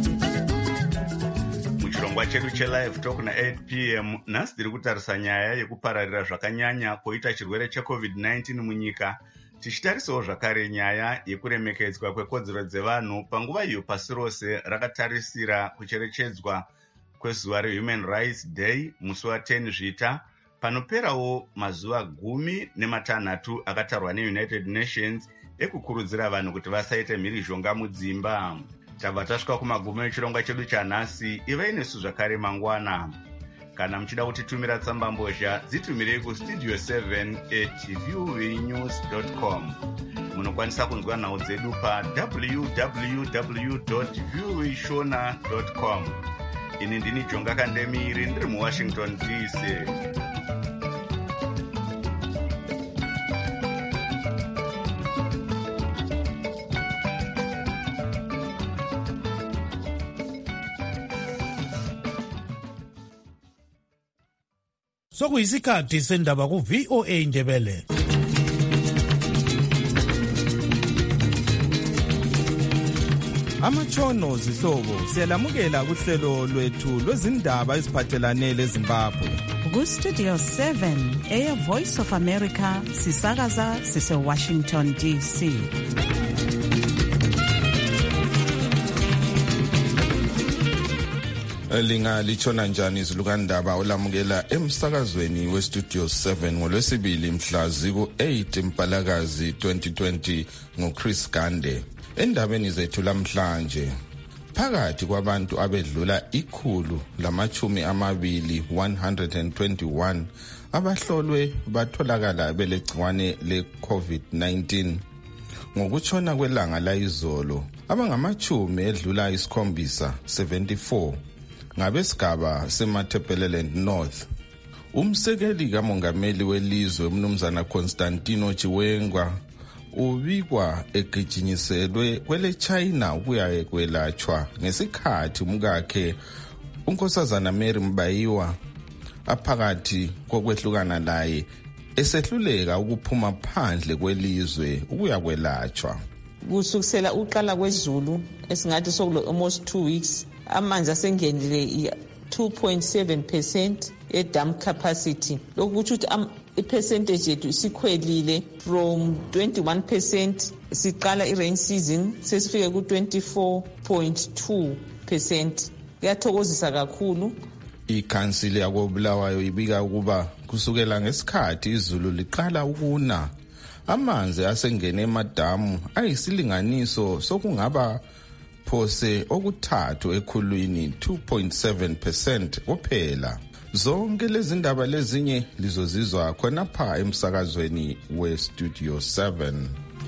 Muchirongwa chedu chelive talk na-eight p m nhasi tiri kutarisa nyaya yekupararira zvakanyanya kwoita chirwere checovid nineteen munyika, tichitarisawo zvakare nyaya yekuremekedzwa kwekodzero dzevanhu panguva iyo pasi rose rakatarisira kucherechedzwa kwezuva reHuman Rights Day musi wa10 zvita, panoperawo mazuva gumi nematanhatu akatarwa neUnited Nations ekukurudzira vanhu kuti vasaite mhirizhonga mudzimba. Tabva tasvika kumagumi echirongwa chedu chanhasi. Ivai nesu zvakare mangwana. Kana muchida kutitumira tsamba mbozha dzitumirei kustudio seven at viewnews dot com. munokwanisa kunzwa nhau dzedu pa w w w dot v o a shona dot com. Ini ndini Jonga Kandemiri ndiri muWashington D C. Sokuyisikhathi sendaba ku V O A Ndebele. Amatshono zihlobo siyalamukela kuhlelo lwethu lwezindaba eziphathelane leZimbabwe. Ku Studio seven eya Voice of America sisakaza sise Washington D C. Linga lichona njani izilukandaba olamukela emsakazweni we Studio seven ngolwesibili mhla ziku eight Mpalakazi twenty twenty ngoChris Gande. Endabeni zethu lamhlanje, phakathi kwabantu abedlula ikhulu lamachumi amabili one hundred twenty-one abahlolwe batholakala belegciwane le COVID nineteen. Ngokutshona kwelanga layizolo, abangamachumi edlula isikhombisa seventy-four ngabesigaba seMatabeleland North. Umsekeli kamongameli welizwe umnumzana Constantino Chiwenga ubikwa egijinyiselwe kwele China ukuya kwelatshwa ngesikhathi umkakhe unkosazana Mary Mbayiwa aphakathi kokwehlukana laye esehluleka ukuphuma phandle kwelizwe ukuya kwelatshwa. Kusukisela uqala kwezulu esingathi sokulo almost two weeks amanzi asengenile two point seven percent e dam capacity. Lokuthi i percentage yethu isikhwelile from twenty-one percent siqala i rain season sesifike ku twenty-four point two percent. Kuyathokozisa kakhulu. Ikhansili yakobulawayo ibika ukuba kusukela ngesikhathi izulu liqala ukuna amanzi asengene emadamu ayisilinganiso sokungaba phose okuthathu ekhulwini two point seven percent kuphela. Zonke lezi ndaba lezinye lizozizwa khona pha emsakazweni we Studio seven.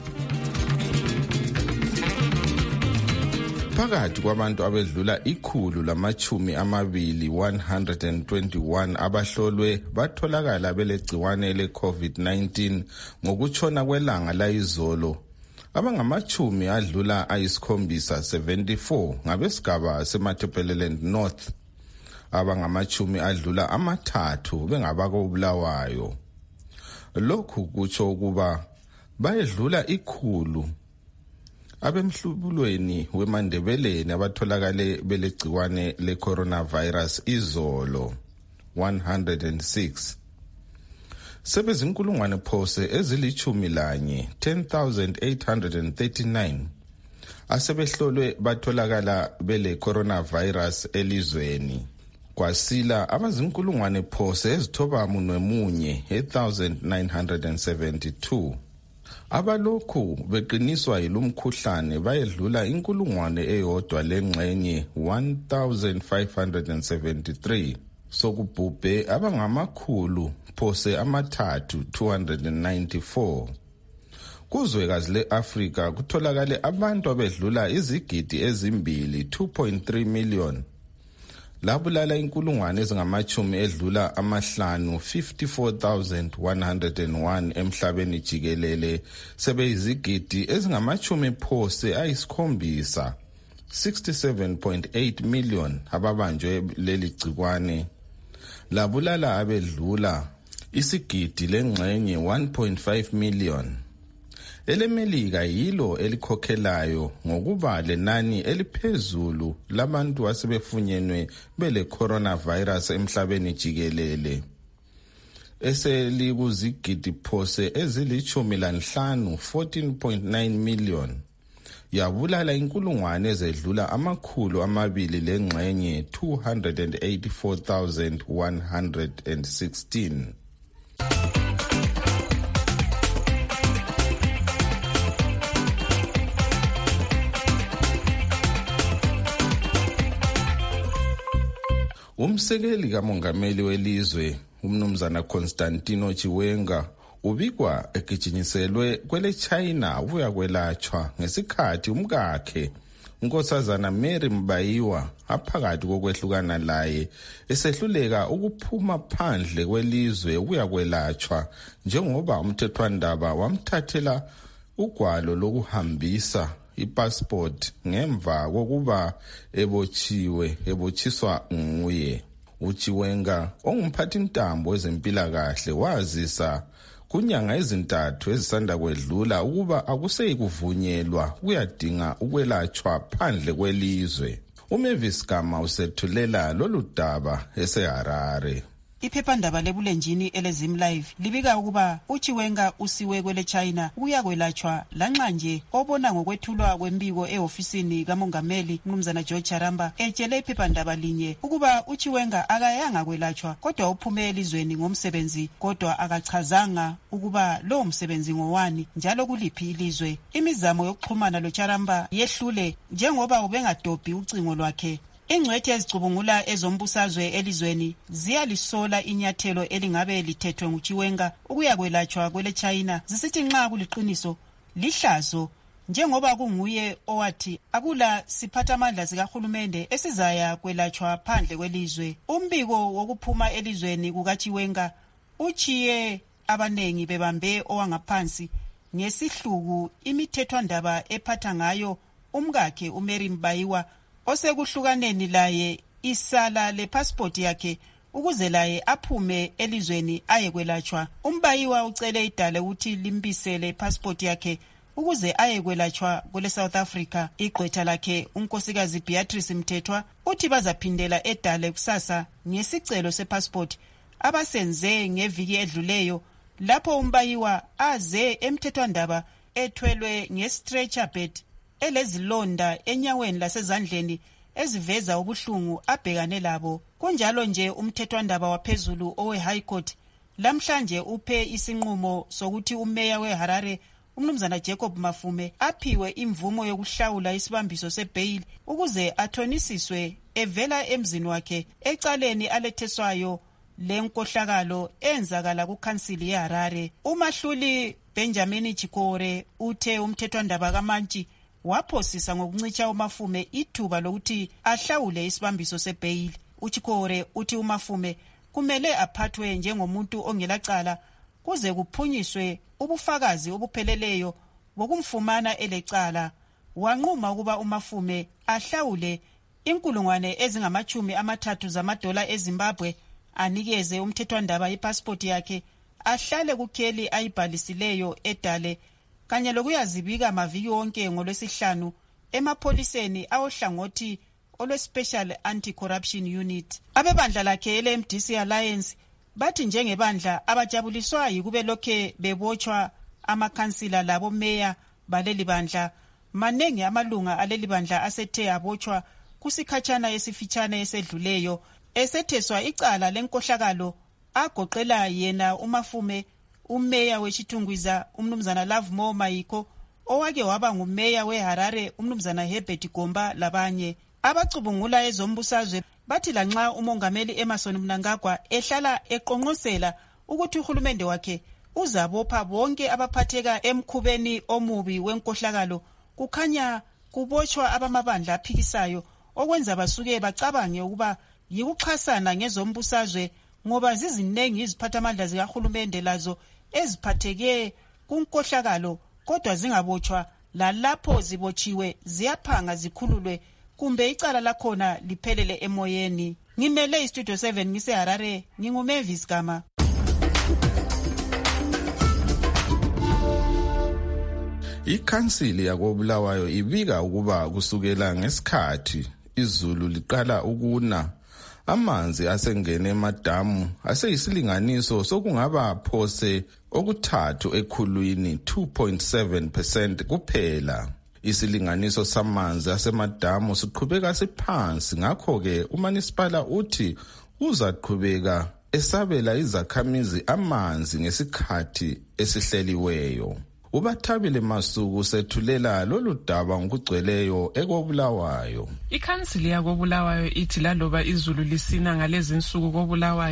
Phakathi kwabantu abedlula ikhulu lamachumi amabili one hundred twenty-one abahlolwe batholakala belegciwane le COVID nineteen ngokutshona kwelanga layizolo, abangamachumi adlula ayisikhombisa seventy-four ngabesigaba seMatabeleland North, abangamachumi adlula amathathu bengabakobulawayo. Lokhu kutsho ukuba bayedlula ikhulu abemhlubulweni weMandebeleni abatholakale belegciwane le coronavirus izolo one hundred six. Sebezinkulungwane phose ezilichumi lanye ten thousand eight hundred thirty-nine asebehlolwe batholakala bele coronavirus elizweni. Kwasila abazinkulungwane phose ezithoba munwe munye eight thousand nine hundred seventy-two. Abalokhu beqiniswa yilumkhuhlane bayedlula inkulungwane eyodwa lengxenye one thousand five hundred seventy-three. Sokubhubhe abangamakhulu phose amathathu two hundred ninety-four. Kuzwekazi le-Afrika kutholakale abantu abedlula izigidi ezimbili two point three million. Labulala inkulungwane ezingamachumi edlula amahlanu fifty-four thousand one hundred one emhlabeni jikelele sebeyizigidi ezingamachumi phose ayisikhombisa sixty-seven point eight million ababanjwe leli gcikwane. Labulala abedlula isigidi lengxenye one point five million. EleMelika yilo elikhokhelayo ngokuba lenani eliphezulu labantu asebefunyenwe bele coronavirus emhlabeni jikelele, eselikuzigidi phose ezilichumi lanhlanu fourteen point nine million. Yabulala inkulungwane ezedlula amakhulu amabili lengxenye two hundred eighty-four thousand one hundred sixteen. Umsekeli kamongameli welizwe umnumzana Constantino Chiwenga ubikwa egijinyiselwe kwele China ubuya kwelatshwa ngesikhathi umkakhe unkosazana Mary Mbayiwa aphakathi kokwehlukana laye esehluleka ukuphuma phandle kwelizwe ukuya kwelatshwa njengoba umthethwandaba wamthathela ugwalo lokuhambisa ipassport ngemva kokuba ebotshiwe ebotshiswa nguye. uChiwenga ongumphathi ntambo wezempilakahle wazisa kunyanga ezintathu ezisanda kwedlula ukuba akuseyi kuvunyelwa kuyadinga ukwelatshwa phandle kwelizwe. uMavis Gama usethulela lolu daba eseHarare. Iphephandaba lebulenjini elezim live libika ukuba uChiwenga usiwe kwele China ukuya kwelatshwa lanxa nje obona ngokwethulwa kwembiko eofisini kamongameli Mnumzana George Charamba etshele iphephandaba linye ukuba uChiwenga akayanga kwelatshwa kodwa uphume elizweni ngomsebenzi kodwa akachazanga ukuba lo msebenzi ngowani njalo kuliphi ilizwe. Imizamo yokuxhumana loCharamba yehlule njengoba ubengadobhi ucingo lwakhe. Ingcwethe ezicubungula ezombusazwe elizweni ziyalisola inyathelo elingabe lithethwe nguChiwenga ukuya kwelatshwa kwele China zisithi nxa kuliqiniso lihlazo njengoba kunguye owathi akula siphatha amandla sikahulumende esizaya kwelatshwa phandle kwelizwe. Umbiko wokuphuma elizweni kukaChiwenga uchiye abanengi bebambe owangaphansi ngesihluku imithethwandaba ephatha ngayo umkakhe uMary Mbayiwa osekuhlukaneni laye isala le passport yakhe ukuze laye aphume elizweni aye kwelatshwa. Umbayiwa ucele idale ukuthi limbisele passport yakhe ukuze aye kwelatshwa kwele South Africa. Igqwetha lakhe unkosikazi Beatrice Mthethwa uthi bazaphindela edale kusasa ngesicelo sepassport abasenze ngeviki edluleyo lapho umbayiwa aze emthethwandaba ethwelwe nge-stretcher bed elezilonda enyaweni lasezandleni eziveza ubuhlungu abhekane labo. Kunjalo nje umthethwandaba waphezulu owe High Court lamhlanje uphe isinqumo sokuthi umeya weHarare uMnumzana Jacob Mafume aphiwe imvumo yokuhlawula isibambiso sebail ukuze athonisiswe evela emzini wakhe ecaleni aletheswayo lenkohlakalo enzakala kuKhansili yeHarare. Umahluli Benjamin Chikore uthe umthethwandaba kaMantshi waphosisa ngokuncitsha uMafume ithuba lokuthi ahlawule isibambiso sebail. uChikore uthi uMafume kumele aphathwe njengomuntu ongelacala kuze kuphunyiswe ubufakazi obupheleleyo bokumfumana elecala. Wanquma ukuba uMafume ahlawule inkulungwane ezingamachumi amathathu zamadola eZimbabwe anikeze umthethwandaba ipassport yakhe ahlale kukheli ayibhalisileyo edale kanye lokuyazibika maviki wonke ngolwesihlanu emapholiseni awahlangothi olwe-Special Anti-Corruption Unit. Abebandla lakhe ele-M D C Alliance bathi njengebandla abajabuliswa yikube lokhe bebotshwa amakhansila labo meya baleli bandla. Manengi amalunga aleli bandla asethe abotshwa kusikhatshana esifitshane esedluleyo esetheswa icala lenkohlakalo agoqela yena uMafume, umeya weChitungwiza uMnumzana Lovemore Mayiko, owake waba ngumeya weHarare uMnumzana Herbert Gomba labanye. Abacubungula ezombusazwe bathi lanxa umongameli Emmerson Mnangagwa ehlala eqonqosela ukuthi uhulumende wakhe uzabopha bonke abaphatheka emkhubeni omubi wenkohlakalo, kukhanya kubotshwa abamabandla aphikisayo okwenza basuke bacabange ukuba yikuxhasana ngezombusazwe ngoba zizinengi iziphathamandla zikahulumende lazo eziphatheke kunkohlakalo kodwa zingabotshwa, lalapho zibotshiwe ziyaphanga zikhululwe kumbe icala lakhona liphelele emoyeni. Ngimele iStudio seven ngiseHarare, nginguMavis Gama. Ikhansili yakobulawayo ibika ukuba kusukela ngesikhathi izulu liqala ukuna amanzi asengene emadamu aseyisilinganiso sokungaba phose okuthathu ekhulwini two point seven percent kuphela. Isilinganiso samanzi asemadamu siqhubeka siphansi, ngakho-ke uManisipala uthi uzaqhubeka esabela izakhamizi amanzi ngesikhathi esihleliweyo. Ubathabile Masuku sethulela lolu daba ngokugcweleyo ekobulawayo. Ikhansili yakobulawayo ithi laloba izulu lisina ngalezi insuku kobulawayo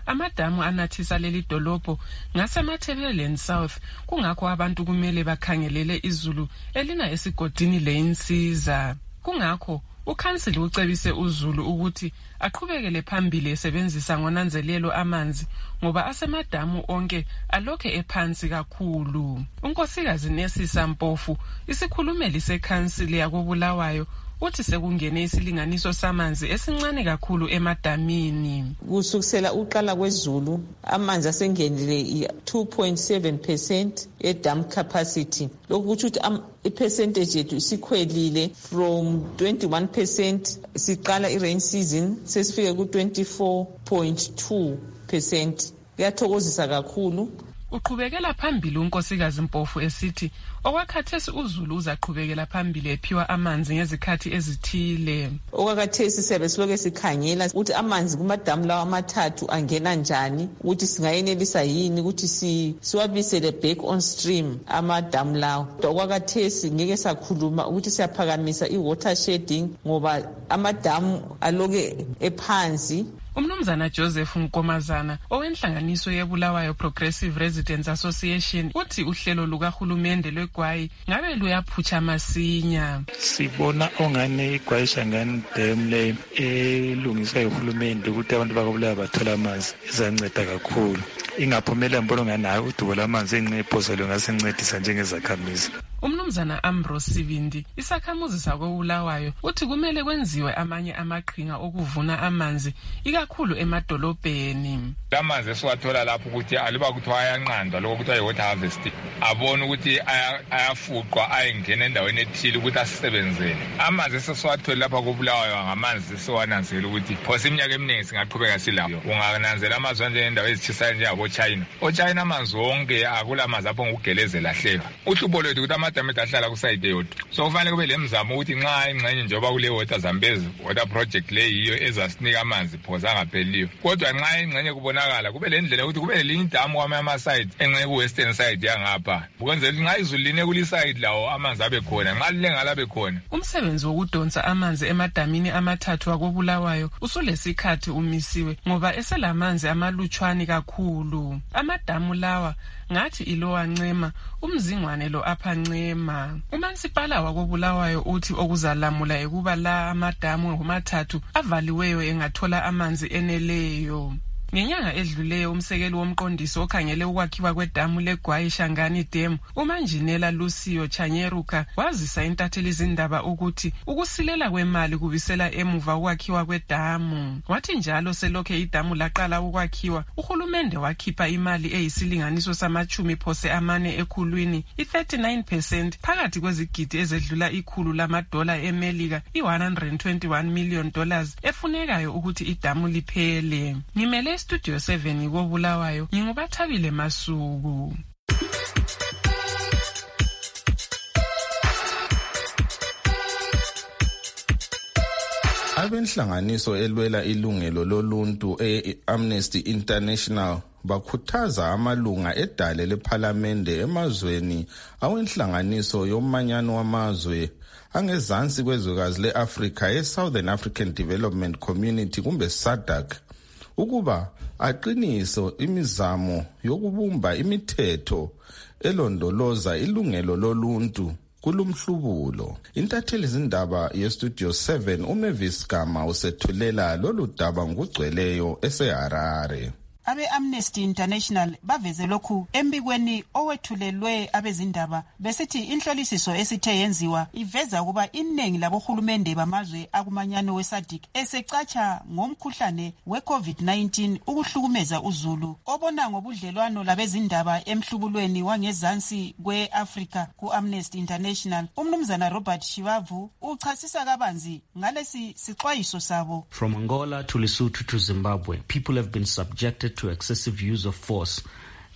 amadamu anathisa leli dolobho ngaseMatabeleland South, kungakho abantu kumele bakhangelele izulu elina esigodini leyinsiza. Kungakho ukhansili ucebise uZulu ukuthi aqhubekele phambili esebenzisa ngonanzelelo amanzi ngoba asemadamu onke alokhe ephansi kakhulu. Unkosikazi Nesisa Mpofu, isikhulumeli sekhansili yakobulawayo, uthi sekungene isilinganiso samanzi esincane kakhulu emadamini. Kusukusela uqala kwezulu amanzi asengenile two point seven percent edam capacity. Lokhu kuthi ipercentage yethu isikhwelile from twenty-one percent siqala i-rain season sesifike ku twenty-four point two percent. Kuyathokozisa kakhulu. Uqhubekela phambili unkosikazi Mpofu esithi okwakhathesi uZulu uzaqhubekela phambili ephiwa amanzi ngezikhathi ezithile. Okwakhathesi siyabe siloke sikhangela ukuthi amanzi kumadamu lawa amathathu angena njani, ukuthi singayenelisa yini ukuthi siwabisele back on stream amadamu lawa. Okwakhathesi ngeke sakhuluma ukuthi siyaphakamisa i-water shedding ngoba amadamu aloke ephansi. Umnumzana Joseph Nkomazana owenhlanganiso yebulawayo Progressive Residents Association uthi uhlelo lukahulumende lweGwayi ngabe luyaphutsha masinya. Sibona ongane iGwayi Shangani Dam le elungiswa yuhulumende ukuthi abantu bakobulawayo bathola amanzi izanceda kakhulu. Ingaphumela mbolo nganayo udubo lamanzi enqephozelo ngasencedisa njengezakhamizi. Umnumzana Ambrose Sibindi, isakhamuzi sakobulawayo, uthi kumele kwenziwe amanye amaqhinga okuvuna amanzi ikakhulu emadolobheni. Amanzi esiwathola lapho ukuthi aliba kuthiwa ayanqandwa lokho kuthiwa yi-water harvesting, abone ukuthi ayafuqwa ayengena endaweni ethile ukuthi asisebenzele. Amanzi esesiwathola lapha kobulawayo ngamanzi esiwananzela ukuthi phose iminyaka eminingi singaqhubeka silayo. Ungananzela amazwi anjengendawo ezitshisayo njengabo-China. O-China amanzi wonke akula manzi apho ngokugelezela hleka. Uhlupho lwethu ukuthi amadamu ahlala kusayide yodwa. So kufanele kube lemizamo ukuthi nxa ingxenye njengoba kule water Zambezi water project le yiyo ezasinika amanzi phoza angapheliyo. Kodwa nxa ingxenye kubonakala kube le ndlela ukuthi kube lelinye idamu kwamanye ama-side engxenye ku-western side yangapha. Ukwenzela ukuthi nxa izulu line kuli-side lawo amanzi abe khona, nxa lilengala abe khona. Umsebenzi wokudonsa amanzi emadamini amathathu akobulawayo usulesikhathi umisiwe ngoba eselamanzi amalutshwane kakhulu. Amadamu lawa ngathi ilowa Ncema, umzingwane lo apha Ncema. Umansipala wakobulawayo uthi okuzalamula ekuba la amadamu ngomathathu avaliweyo engathola amanzi eneleyo. Ngenyanga edluleyo umsekeli womqondisi okhangele ukwakhiwa kwedamu leGwayi Shangani Dam, uManjinela Lucio Chanyeruka, wazisa intatheli izindaba ukuthi ukusilela kwemali kubisela emuva ukwakhiwa kwedamu. Wathi njalo selokhe idamu laqala ukwakhiwa, uhulumende wakhipha imali eyisilinganiso samachumi phose amane ekhulwini, i-thirty-nine percent phakathi kwezigidi ezedlula ikhulu lamadola eMelika, i-one hundred twenty-one million dollars efunekayo ukuthi idamu liphele. Ngimele Studio seven kobulawayo, ngingubathabile Masuku. Abenhlanganiso elwela ilungelo loluntu e-Amnesty International bakhuthaza amalunga edale lephalamende emazweni awenhlanganiso yomanyano wamazwe angezansi kwezwekazi le-Afrika ye-Southern African Development Community kumbe SADC ukuba aqiniso imizamo yokubumba imithetho elondoloza ilungelo loluntu kulumhlubulo. Intatheli izindaba yeStudio seven uMavis Gama usethulela lolu daba ngugcweleyo eseHarare. Abe-Amnesty International baveze lokhu embikweni owethulelwe abezindaba besithi inhlolisiso esithe yenziwa iveza ukuba iningi labohulumende bamazwe akumanyano we-SADC esecatsha ngomkhuhlane we-COVID nineteen ukuhlukumeza uZulu obona ngobudlelwano labezindaba emhlubulweni wangezansi kwe-Afrika ku-Amnesty International. Umnumzana Robert Shivavu uchasisa kabanzi ngalesi sixwayiso sabo. From Angola to Lesotho to Zimbabwe, people have been subjected to excessive use of force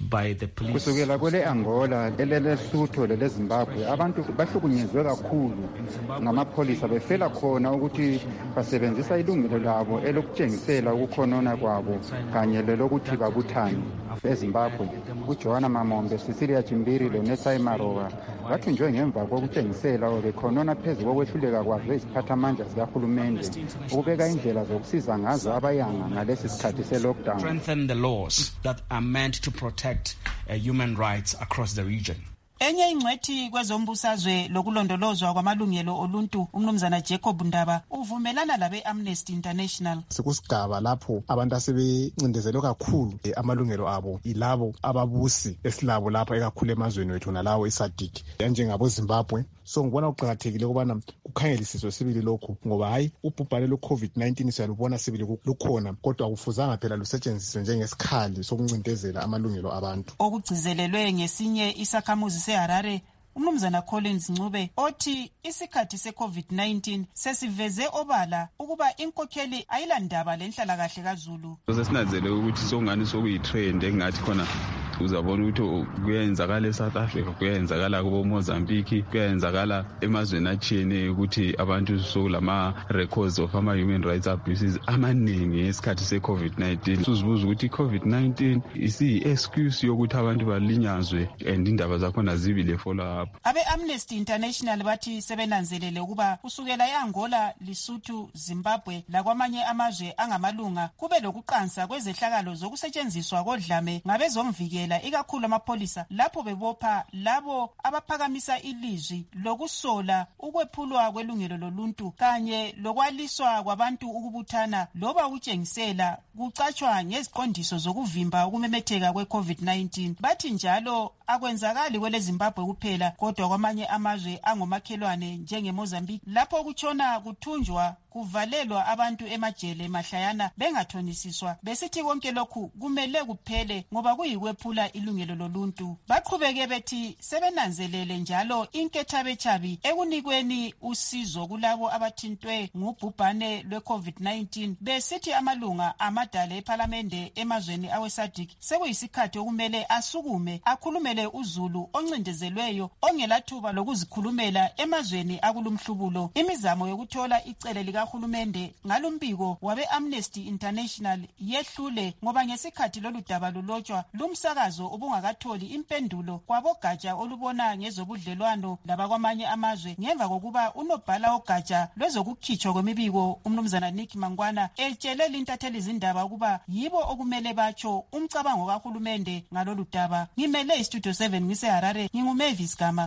by the police. Kusukela kwele Angola lelesutho lele Zimbabwe abantu bahlukunyezwe kakhulu ngamapholisa befela khona ukuthi basebenzisa ilungelo labo elokutshengisela ukukhonona kwabo kanye lelokuthi babuthane eZimbabwe. uJohana Mamombe, Cecilia Chimbiri loNesai Maroga bathunjwe ngemva kokutshengisela bekhonona phezu kokwehluleka kwazo iziphathamandla zikahulumende ukubeka indlela zokusiza ngazo abayanga ngalesi sikhathi se-lockdown. Strengthen the laws that are meant to protect uh, human rights across the region. Enye ingcwethi kwezombusazwe lokulondolozwa kwamalungelo oluntu umnumzana Jacob Ndaba uvumelana labe Amnesty International. Sekusigaba lapho abantu asebencindezelwe kakhulu amalungelo abo ilabo ababusi esilabo lapha ekakhulu emazweni wethu nalawo iSADC njengabo Zimbabwe. So ngibona kuqhakathekile ukubana kukhangelisiswe sibili lokhu ngoba hayi ubhubhane lwe-COVID nineteen siyalubona sibili lukhona kodwa akufuzanga phela lusetshenziswe njengesikhali sokuncindezela amalungelo abantu. Okugcizelelwe ngesinye isakhamuzi seHarare umnumzana Collins Ncube othi isikhathi se-COVID nineteen sesiveze obala ukuba inkokheli ayilandaba lenhlalakahle kaZulu. Sesinanzele ukuthi sokungani sokuyitrend engathi khona uzabona ukuthi kuyenzakala eSouth Africa, kuyenzakala kubo Mozambique, kuyenzakala emazweni atshiyeneyo ukuthi abantu sokulama records of ama human rights abuses amaningi esikhathi se-COVID nineteen. Sizibuza ukuthi i-COVID nineteen isiyi-excuse yokuthi abantu balinyazwe and indaba zakhona zibile follow up. Abe Amnesty International bathi sebenanzelele ukuba kusukela eAngola, Lesotho, Zimbabwe lakwamanye amazwe angamalunga kube lokuqansa kwezehlakalo zokusetshenziswa kodlame ngabezomvikela ikakhulu amapolisa lapho bebopha labo abaphakamisa ilizwi lokusola ukwephulwa kwelungelo loluntu kanye lokwaliswa kwabantu ukubuthana loba ukutshengisela kucatshwa ngeziqondiso zokuvimba ukumemetheka kwe-COVID nineteen. Bathi njalo akwenzakali kwele Zimbabwe kuphela kodwa kwamanye amazwe angomakhelwane njengeMozambique lapho kutshona kuthunjwa kuvalelwa abantu emajele mahlayana bengathonisiswa. Besithi konke lokhu kumele kuphele ngoba kuyikwephula ilungelo loluntu. Baqhubeke bethi sebenanzelele njalo inkethabechabi ekunikweni usizo kulabo abathintwe ngubhubhane lwe-COVID nineteen. Besithi amalunga amadala eParliamente emazweni aweSADC sekuyisikhathi okumele asukume akhulumele uZulu oncindezelweyo ongelathuba lokuzikhulumela emazweni akulumhlubulo. Imizamo yokuthola icele likahulumende ngalumbiko wabe Amnesty International yehlule ngoba ngesikhathi lolu daba lulotshwa lumsakazo ubungakatholi impendulo kwabogatsha olubona ngezobudlelwano labakwamanye amazwe ngemva kokuba unobhala ogatsha lwezokukhitshwa kwemibiko umnumzana Nick Mangwana etshele lintatheli izindaba ukuba yibo okumele batsho umcabango kahulumende ngalolu daba. Ngimele iStudio seven ngiseHarare, nginguMavis Gama.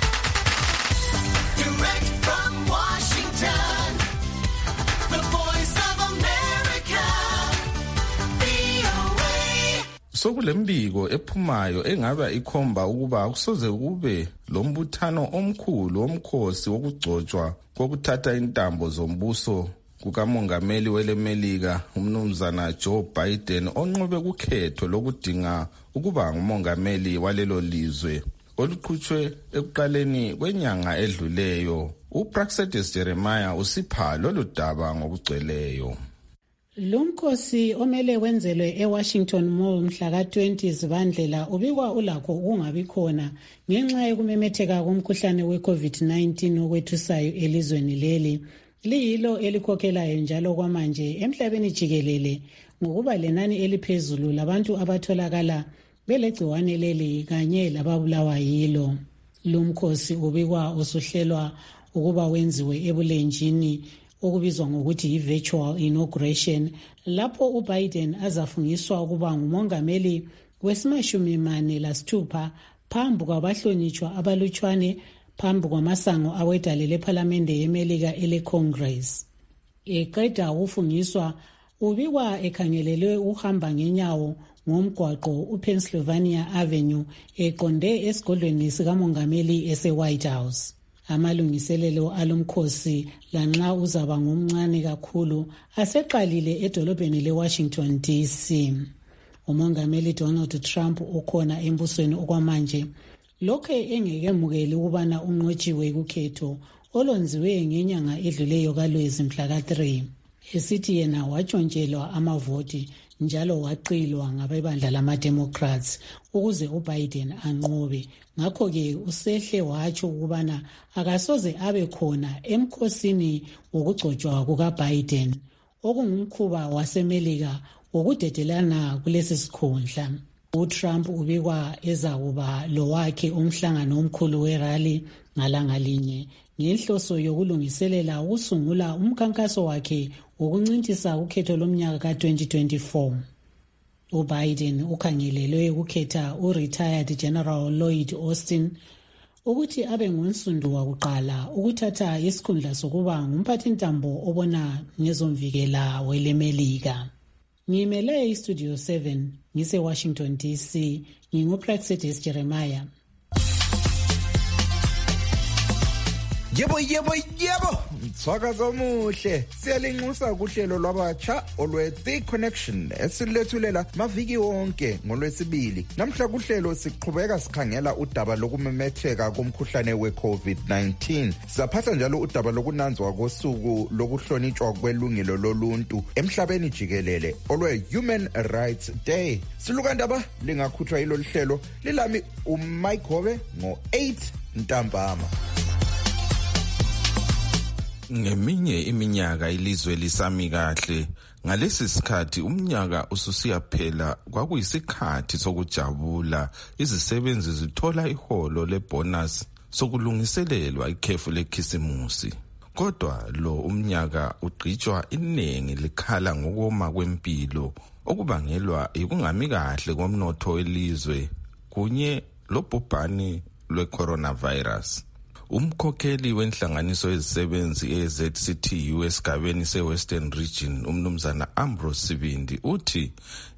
Direct from Washington, the voice of America, V O A. Sokulembiko ephumayo engaba ikhomba ukuba kusoze kube lombuthano omkhulu omkhosi wokugcotshwa kokuthatha intambo zombuso kukamongameli welemelika umnumzana Joe Biden onqobe kukhetho lokudinga ukuba ngumongameli walelo lizwe oluqhutshwe ekuqaleni kwenyanga edluleyo. uPraxedis Jeremiah usipha lolu daba ngokugcweleyo. Lumkhosi omele wenzelwe eWashington Mall mhla ka twenty Zibandlela ubikwa ulakho ukungabi khona ngenxa yokumemetheka komkhuhlane we-COVID nineteen okwethusayo elizweni leli. Liyilo elikhokhelayo njalo kwamanje emhlabeni jikelele ngokuba lenani eliphezulu labantu abatholakala belegciwane leli kanye lababulawa yilo. Lumkhosi ubikwa usuhlelwa ukuba wenziwe ebulenjini okubizwa ngokuthi yi-virtual inauguration lapho uBiden azafungiswa ukuba ngumongameli wesimashumi mane lasithupha phambi kwabahlonitshwa abalutshwane phambi kwamasango awedale leParliamente yeMelika ele-Congress. Eqeda ukufungiswa ubikwa ekhangelelwe uhamba ngenyawo ngomgwaqo uPennsylvania Avenue eqonde esigodlweni sikamongameli ese-White House. Amalungiselelo alomkhosi lanxa uzaba ngomncane kakhulu aseqalile edolobheni leWashington D C. Umongameli Donald Trump ukhona embusweni okwamanje lokhe engekemukeli ukubana unqotshiwe kukhetho olwenziwe ngenyanga edluleyo kaLwezi mhla ka three. esithi yena watshontshelwa amavoti njalo waqilwa ngabebandla lama-Democrats ukuze uBiden anqobe. Ngakho-ke usehle watsho ukubana akasoze abe khona emkhosini wokugcotshwa kukaBiden, okungumkhuba waseMelika wokudedelana kulesi sikhundla. UTrump ubikwa ezakuba lowakhe umhlangano omkhulu werally ngalanga linye ngenhloso yokulungiselela ukusungula umkhankaso wakhe wokuncintisa ukhetho lomnyaka ka-twenty twenty-four. uBiden ukhangelelwe ukukhetha u-retired General Lloyd Austin ukuthi abe ngunsundu wakuqala ukuthatha isikhundla sokuba ngumphathintambo obona ngezomvikela welemelika. Ngimele iStudio seven ngise-Washington D C, nginguPraxedis Jeremiah. Yebo yebo yebo mthwakazo omuhle siyalinxusa kuhlelo lwabatsha olwe The Connection esilethulela maviki wonke ngolwesibili. Namhla kuhlelo siqhubeka sikhangela udaba lokumemetheka komkhuhlane we-COVID nineteen. Sizaphatha njalo udaba lokunanzwa kosuku lokuhlonitshwa kwelungelo loluntu emhlabeni jikelele olwe Human Rights Day. Silukandaba lingakhutshwa yilo lihlelo lilami uMike Hobe ngo eight ntambama. Ngeminye iminyaka ilizwe lisami kahle, ngalesi sikhathi umnyaka ususiyaphela kwakuyisikhathi sokujabula. Izisebenzi zithola iholo lebonus sokulungiselelwa ikhefu lekhisimusi. Kodwa lo umnyaka ugqitshwa iningi likhala ngokoma kwempilo okubangelwa ikungami kahle komnotho welizwe kunye lobhubhane lwe-coronavirus. Umkhokheli wenhlanganiso yezisebenzi e-Z C T U esigabeni se-Western Region umnumzana Ambrose Sibindi uthi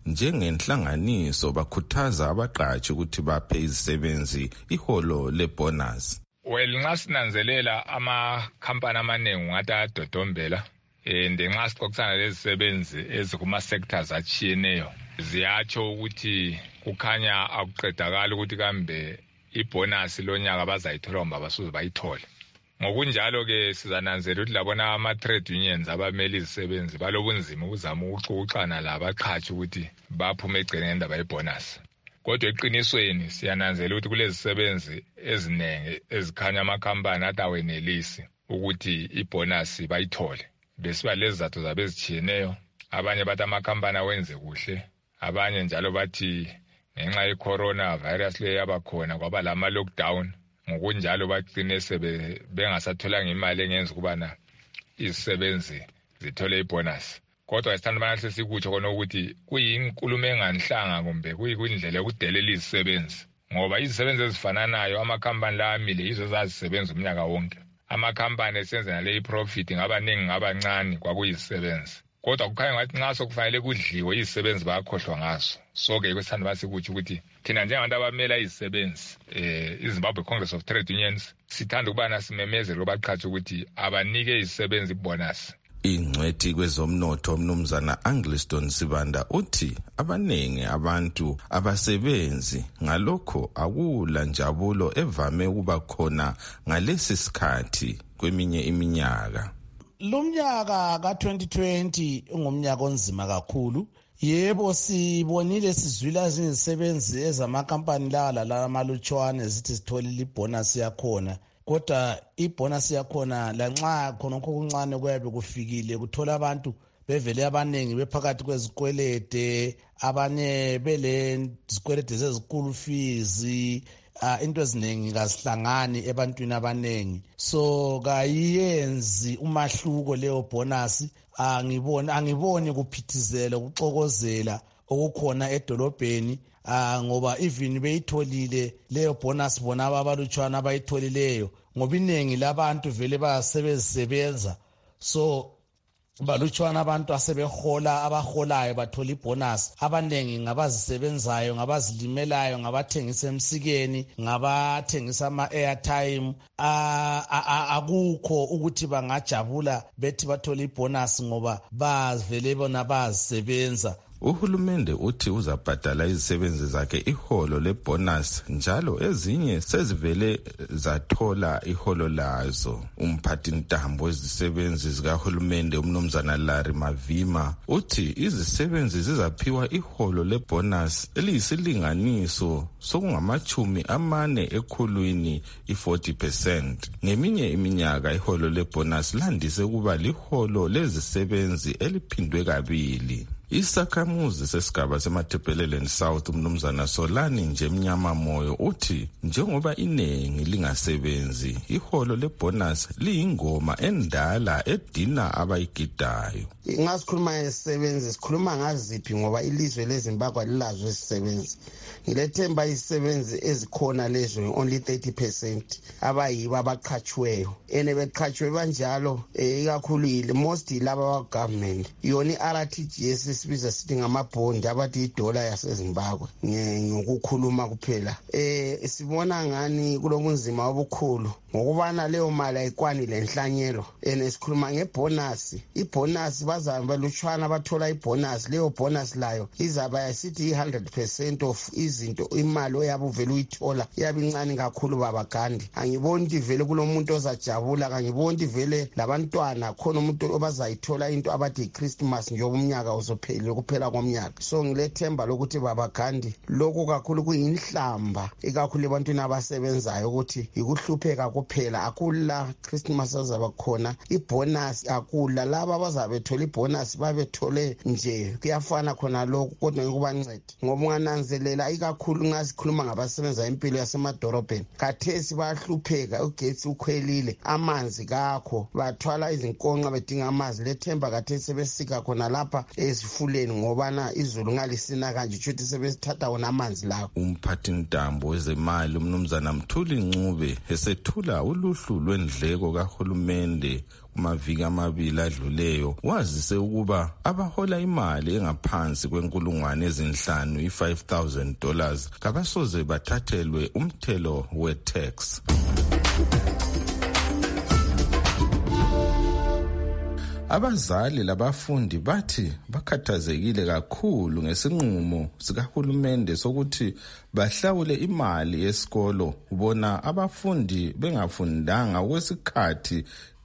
njengenhlanganiso bakhuthaza abaqashi ukuthi baphe izisebenzi iholo lebonus. Well, nxa sinanzelela amakhampani amaningi ngathi ayadodombela and nxa sixoxisana lezisebenzi ezikuma sectors atshiyeneyo ziyatsho ukuthi kukhanya akuqedakala ukuthi kambe ibonus lonyaka bazayithola ngoba basuze bayithole. Ngokunjalo ke sizananzela ukuthi labona ama trade unions abameli izisebenzi balobunzima ukuzama ukuxoxana labaqhashi ukuthi baphume egcene indaba yebonus. Kodwa eqinisweni siyananzela ukuthi kulezi zisebenzi ezinenge ezikhanya amakhampani atawenelisi ukuthi ibonus bayithole. Besiba lezi zathu zabe ezitshiyeneyo, abanye bathi amakhampani awenze kuhle, abanye njalo bathi ngenxa ye-corona virus le yabakhona kwaba lama lockdown, ngokunjalo bagcine sebe bengasatholanga imali engenza ukubana izisebenzi zithole ibonus. Kodwa isithanda bana sesikutsho khona ukuthi kuyinkulumo enganhlanga kumbe kuyindlela yokudelela izisebenzi, ngoba izisebenzi ezifananayo amakhampani la amile yizo zazisebenza umnyaka wonke. Amakhampani esenzana le profit ngabaningi ngabancane kwakuyizisebenzi. Kodwa kukhanya ngathi nxa sokufanele kudliwe izisebenzi bayakhohlwa ngaso. So ke kwesithanda basikutsho ukuthi thina njengabantu abamela izisebenzi eh iZimbabwe Congress of Trade Unions sithanda ukubana simemezele kubaqhashi ukuthi abanike izisebenzi ibonus. Ingcwethi kwezomnotho umnumzana Angliston Sibanda uthi abanengi abantu abasebenzi ngalokho akula njabulo evame ukuba khona ngalesi sikhathi kweminye iminyaka. Lumnyaka ka twenty twenty ungumnyaka onzima kakhulu. Yebo sibonile sizwila izisebenzi ezamakampani la lalamalutshwane zithi sitholile ibonus yakhona. Kodwa ibonus yakhona lanxa khona okuncane kuyabe kufikile kuthola abantu bevele abanengi bephakathi kwezikwelede, abanye bele zikwelede zezikulu fees, uh, into eziningi kazihlangani ebantwini abanengi. So kayenzi umahluko leyo bonus. Angiboni angiboni kuphithizela ukuxokozela okukhona edolobheni. Ah ngoba even beyitholile leyo bonus bona abalutshwana abayitholileyo ngoba iningi labantu vele bayasebenza, so balutshwana abantu asebehola abaholayo bathola ibonus. Abanengi ngabazisebenzayo, ngabazilimelayo, ngabathengisa emsikeni, ngabathengisa ama airtime. Akukho ukuthi bangajabula bethi bathola ibonus ngoba bavele bona bazisebenza. Uhulumende uthi uzabhadala izisebenzi zakhe iholo lebonus njalo ezinye sezivele zathola iholo lazo. Umphathi ntambo wezisebenzi zikahulumende umnumzana Larry Mavima uthi izisebenzi zizaphiwa iholo lebonus eliyisilinganiso sokungamachumi amane ekhulwini i-forty percent. Ngeminye iminyaka iholo lebonus landise ukuba liholo lezisebenzi eliphindwe kabili. Isakhamuzi sesigaba seMatabeleland South umnumzana Solani Njemnyama Moyo uthi njengoba inengi lingasebenzi iholo lebonus liyingoma endala edina abayigidayo. Ngasikhuluma ngezisebenzi sikhuluma ngaziphi ngoba ilizwe leZimbabwe lilazo izisebenzi. Ngilethemba izisebenzi ezikhona lezo only thirty percent abayiba abaqhatshiweyo. Ene beqhatshwe banjalo ikakhulu ile most laba government yoni R T G S sibiza sithi ngamabhondi abathi idola yaseZimbabwe ngokukhuluma kuphela. Eh sibona ngani kulobunzima obukhulu ngokubana leyo mali ayikwani lenhlanyelo. Ene sikhuluma ngebonus. Ibonus bazaba luchwana bathola ibonus. Leyo bonus layo izaba yasithi one hundred percent of izinto imali oyabe vele uyithola yabincane kakhulu baba Gandhi. Angiboni vele kulomuntu ozajabula kangiboni vele labantwana khona umuntu obazayithola into abathi Christmas nje umnyaka uzophelile kuphela komnyaka. So ngilethemba lokuthi baba Gandhi lokho kakhulu kuyinhlamba ikakhulu ebantwini abasebenzayo ukuthi ikuhlupheka kuphela akula Christmas azaba khona ibonus akula laba abazabe thola ibonus babethole nje kuyafana khona lokho kodwa ukubanceda ngoba ungananzelela ikakhulu ngasikhuluma ngabasebenza impilo yasemadorobheni khathesi bayahlupheka ugetsi ukhwelile amanzi kakho bathwala izinkonxa bedinga amanzi lethemba khathesi besika khona lapha ezifuleni ngobana izulu ngalisina kanje futhi sebesithatha wona amanzi lapho. Umphathi ntambo wezemali umnumzana Mthuli Ncube esethula uluhlu lwendleko kahulumende kumaviki amabili adluleyo wazise ukuba abahola imali engaphansi kwenkulungwane ezinhlanu i-five thousand dollars kabasoze bathathelwe umthelo we-tax. Abazali labafundi bathi bakhathazekile kakhulu ngesinqumo sikahulumende sokuthi bahlawule imali yesikolo ubona abafundi bengafundanga kwesikhathi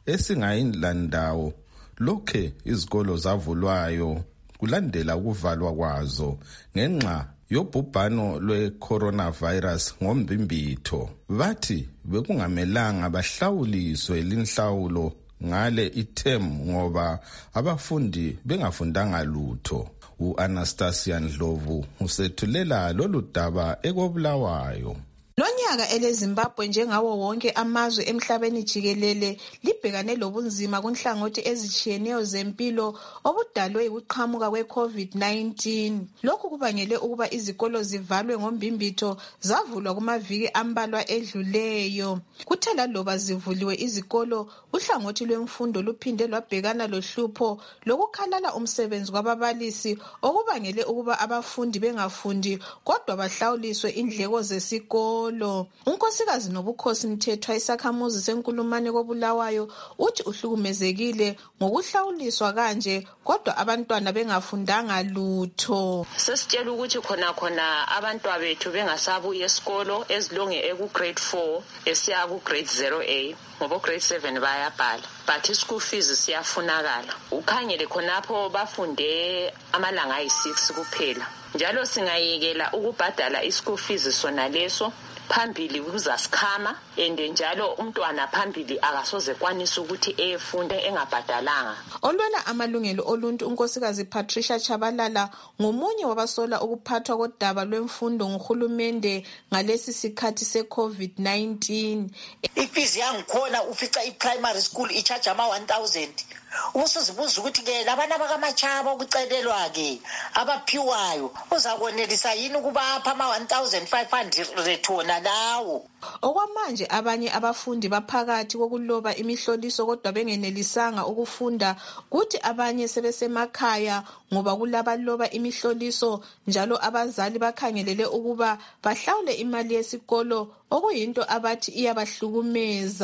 esingayilandawo lokhe izikolo zavulwayo kulandela ukuvalwa kwazo ngenxa yobhubhano lwe-coronavirus ngombimbitho. Bathi bekungamelanga bahlawuliswe linhlawulo ngale item ngoba abafundi bengafundanga lutho. U-Anastasia Ndlovu usethulela lolu daba ekobulawayo. Lonyaka eleZimbabwe njengawo wonke amazwe emhlabeni jikelele libhekane lobunzima kunhlangothi ezitshiyeneyo zempilo obudalwe ukuqhamuka kwe-COVID nineteen. Lokhu kubangele ukuba izikolo zivalwe ngombimbitho zavulwa kumaviki ambalwa edluleyo. Kuthe laloba zivuliwe izikolo uhlangothi lwemfundo luphinde lwabhekana lohlupho lokukhalala umsebenzi kwababalisi okubangele ukuba abafundi bengafundi kodwa bahlawuliswe indleko zesikolo. Unkosikazi Nobukhosi Mthethwa isakhamuzi senkulumane kobulawayo uthi uhlukumezekile ngokuhlawuliswa kanje kodwa abantwana bengafundanga lutho. Sesitshela ukuthi khona khona abantwana bethu bengasabuya esikolo ezilonge eku grade four esiya ku grade zero A ngoba grade seven bayabhala but school fees siyafunakala. Ukhangele khonapho bafunde amalanga ayi six kuphela. Njalo singayekela ukubhadala ischool fees sona leso phambili kuzasikhama ende njalo umntwana phambili akasoze kwanisa ukuthi efunde engabhadalanga. Olwela amalungelo oluntu unkosikazi Patricia Chabalala ngomunye wabasola ukuphathwa kodaba lwemfundo nguhulumende ngalesi sikhathi se-COVID nineteen. Ifees yangikhona ufica i-primary school i-charge ama one thousand. Usuzibuza ukuthi ke labana bakamachaba ukucelelwa ke abaphiwayo uzakonelisa yini ukubapha ama one thousand five hundred wona lawo. Okwamanje abanye abafundi baphakathi kokuloba imihloliso kodwa bengenelisanga ukufunda kuthi abanye sebesemakhaya ngoba kulabaloba imihloliso njalo abazali bakhangelele ukuba bahlawule imali yesikolo okuyinto abathi iyabahlukumeza.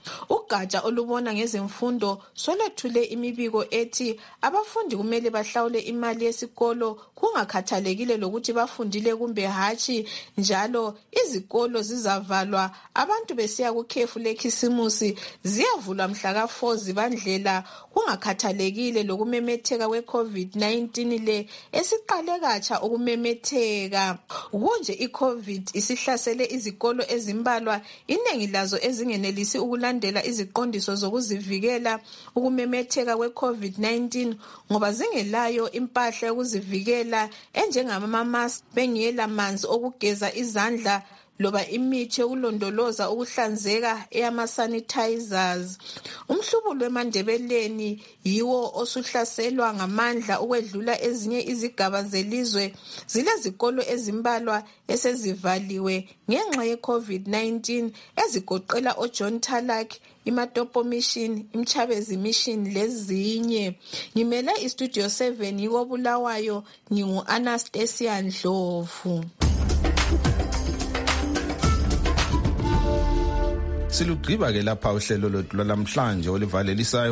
Ugatsha olubona ngezemfundo solethule imibiko ethi abafundi kumele bahlawule imali yesikolo kungakhathalekile lokuthi bafundile kumbe hatshi, njalo izikolo zizavalwa abantu besiya kukhefu lekhisimusi ziyavulwa mhla ka four zibandlela kungakhathalekile lokumemetheka kwe COVID nineteen le esiqale katsha ukumemetheka. Kunje i-COVID isihlasele izikolo ezimbalwa, iningi lazo ezingenelisi ukulandela iziqondiso zokuzivikela ukumemetheka kwe COVID nineteen ngoba zingelayo impahla yokuzivikela enjengama-mask, bengela manzi okugeza izandla loba imithi yokulondoloza ukuhlanzeka eyama-sanitizers. Umhlubulo eMandebeleni yiwo osuhlaselwa ngamandla ukwedlula ezinye izigaba zelizwe. Zilezikolo ezimbalwa esezivaliwe ngenxa ye-COVID nineteen ezigoqela oJohn Talak, iMatopo Mission, iMchabezi Mission lezinye. Ngimele iStudio seven yikobulawayo, ngingu-Anastasia Ndlovu. Silugqiba ke lapha uhlelo lwethu lwalamhlanje olivalelisayo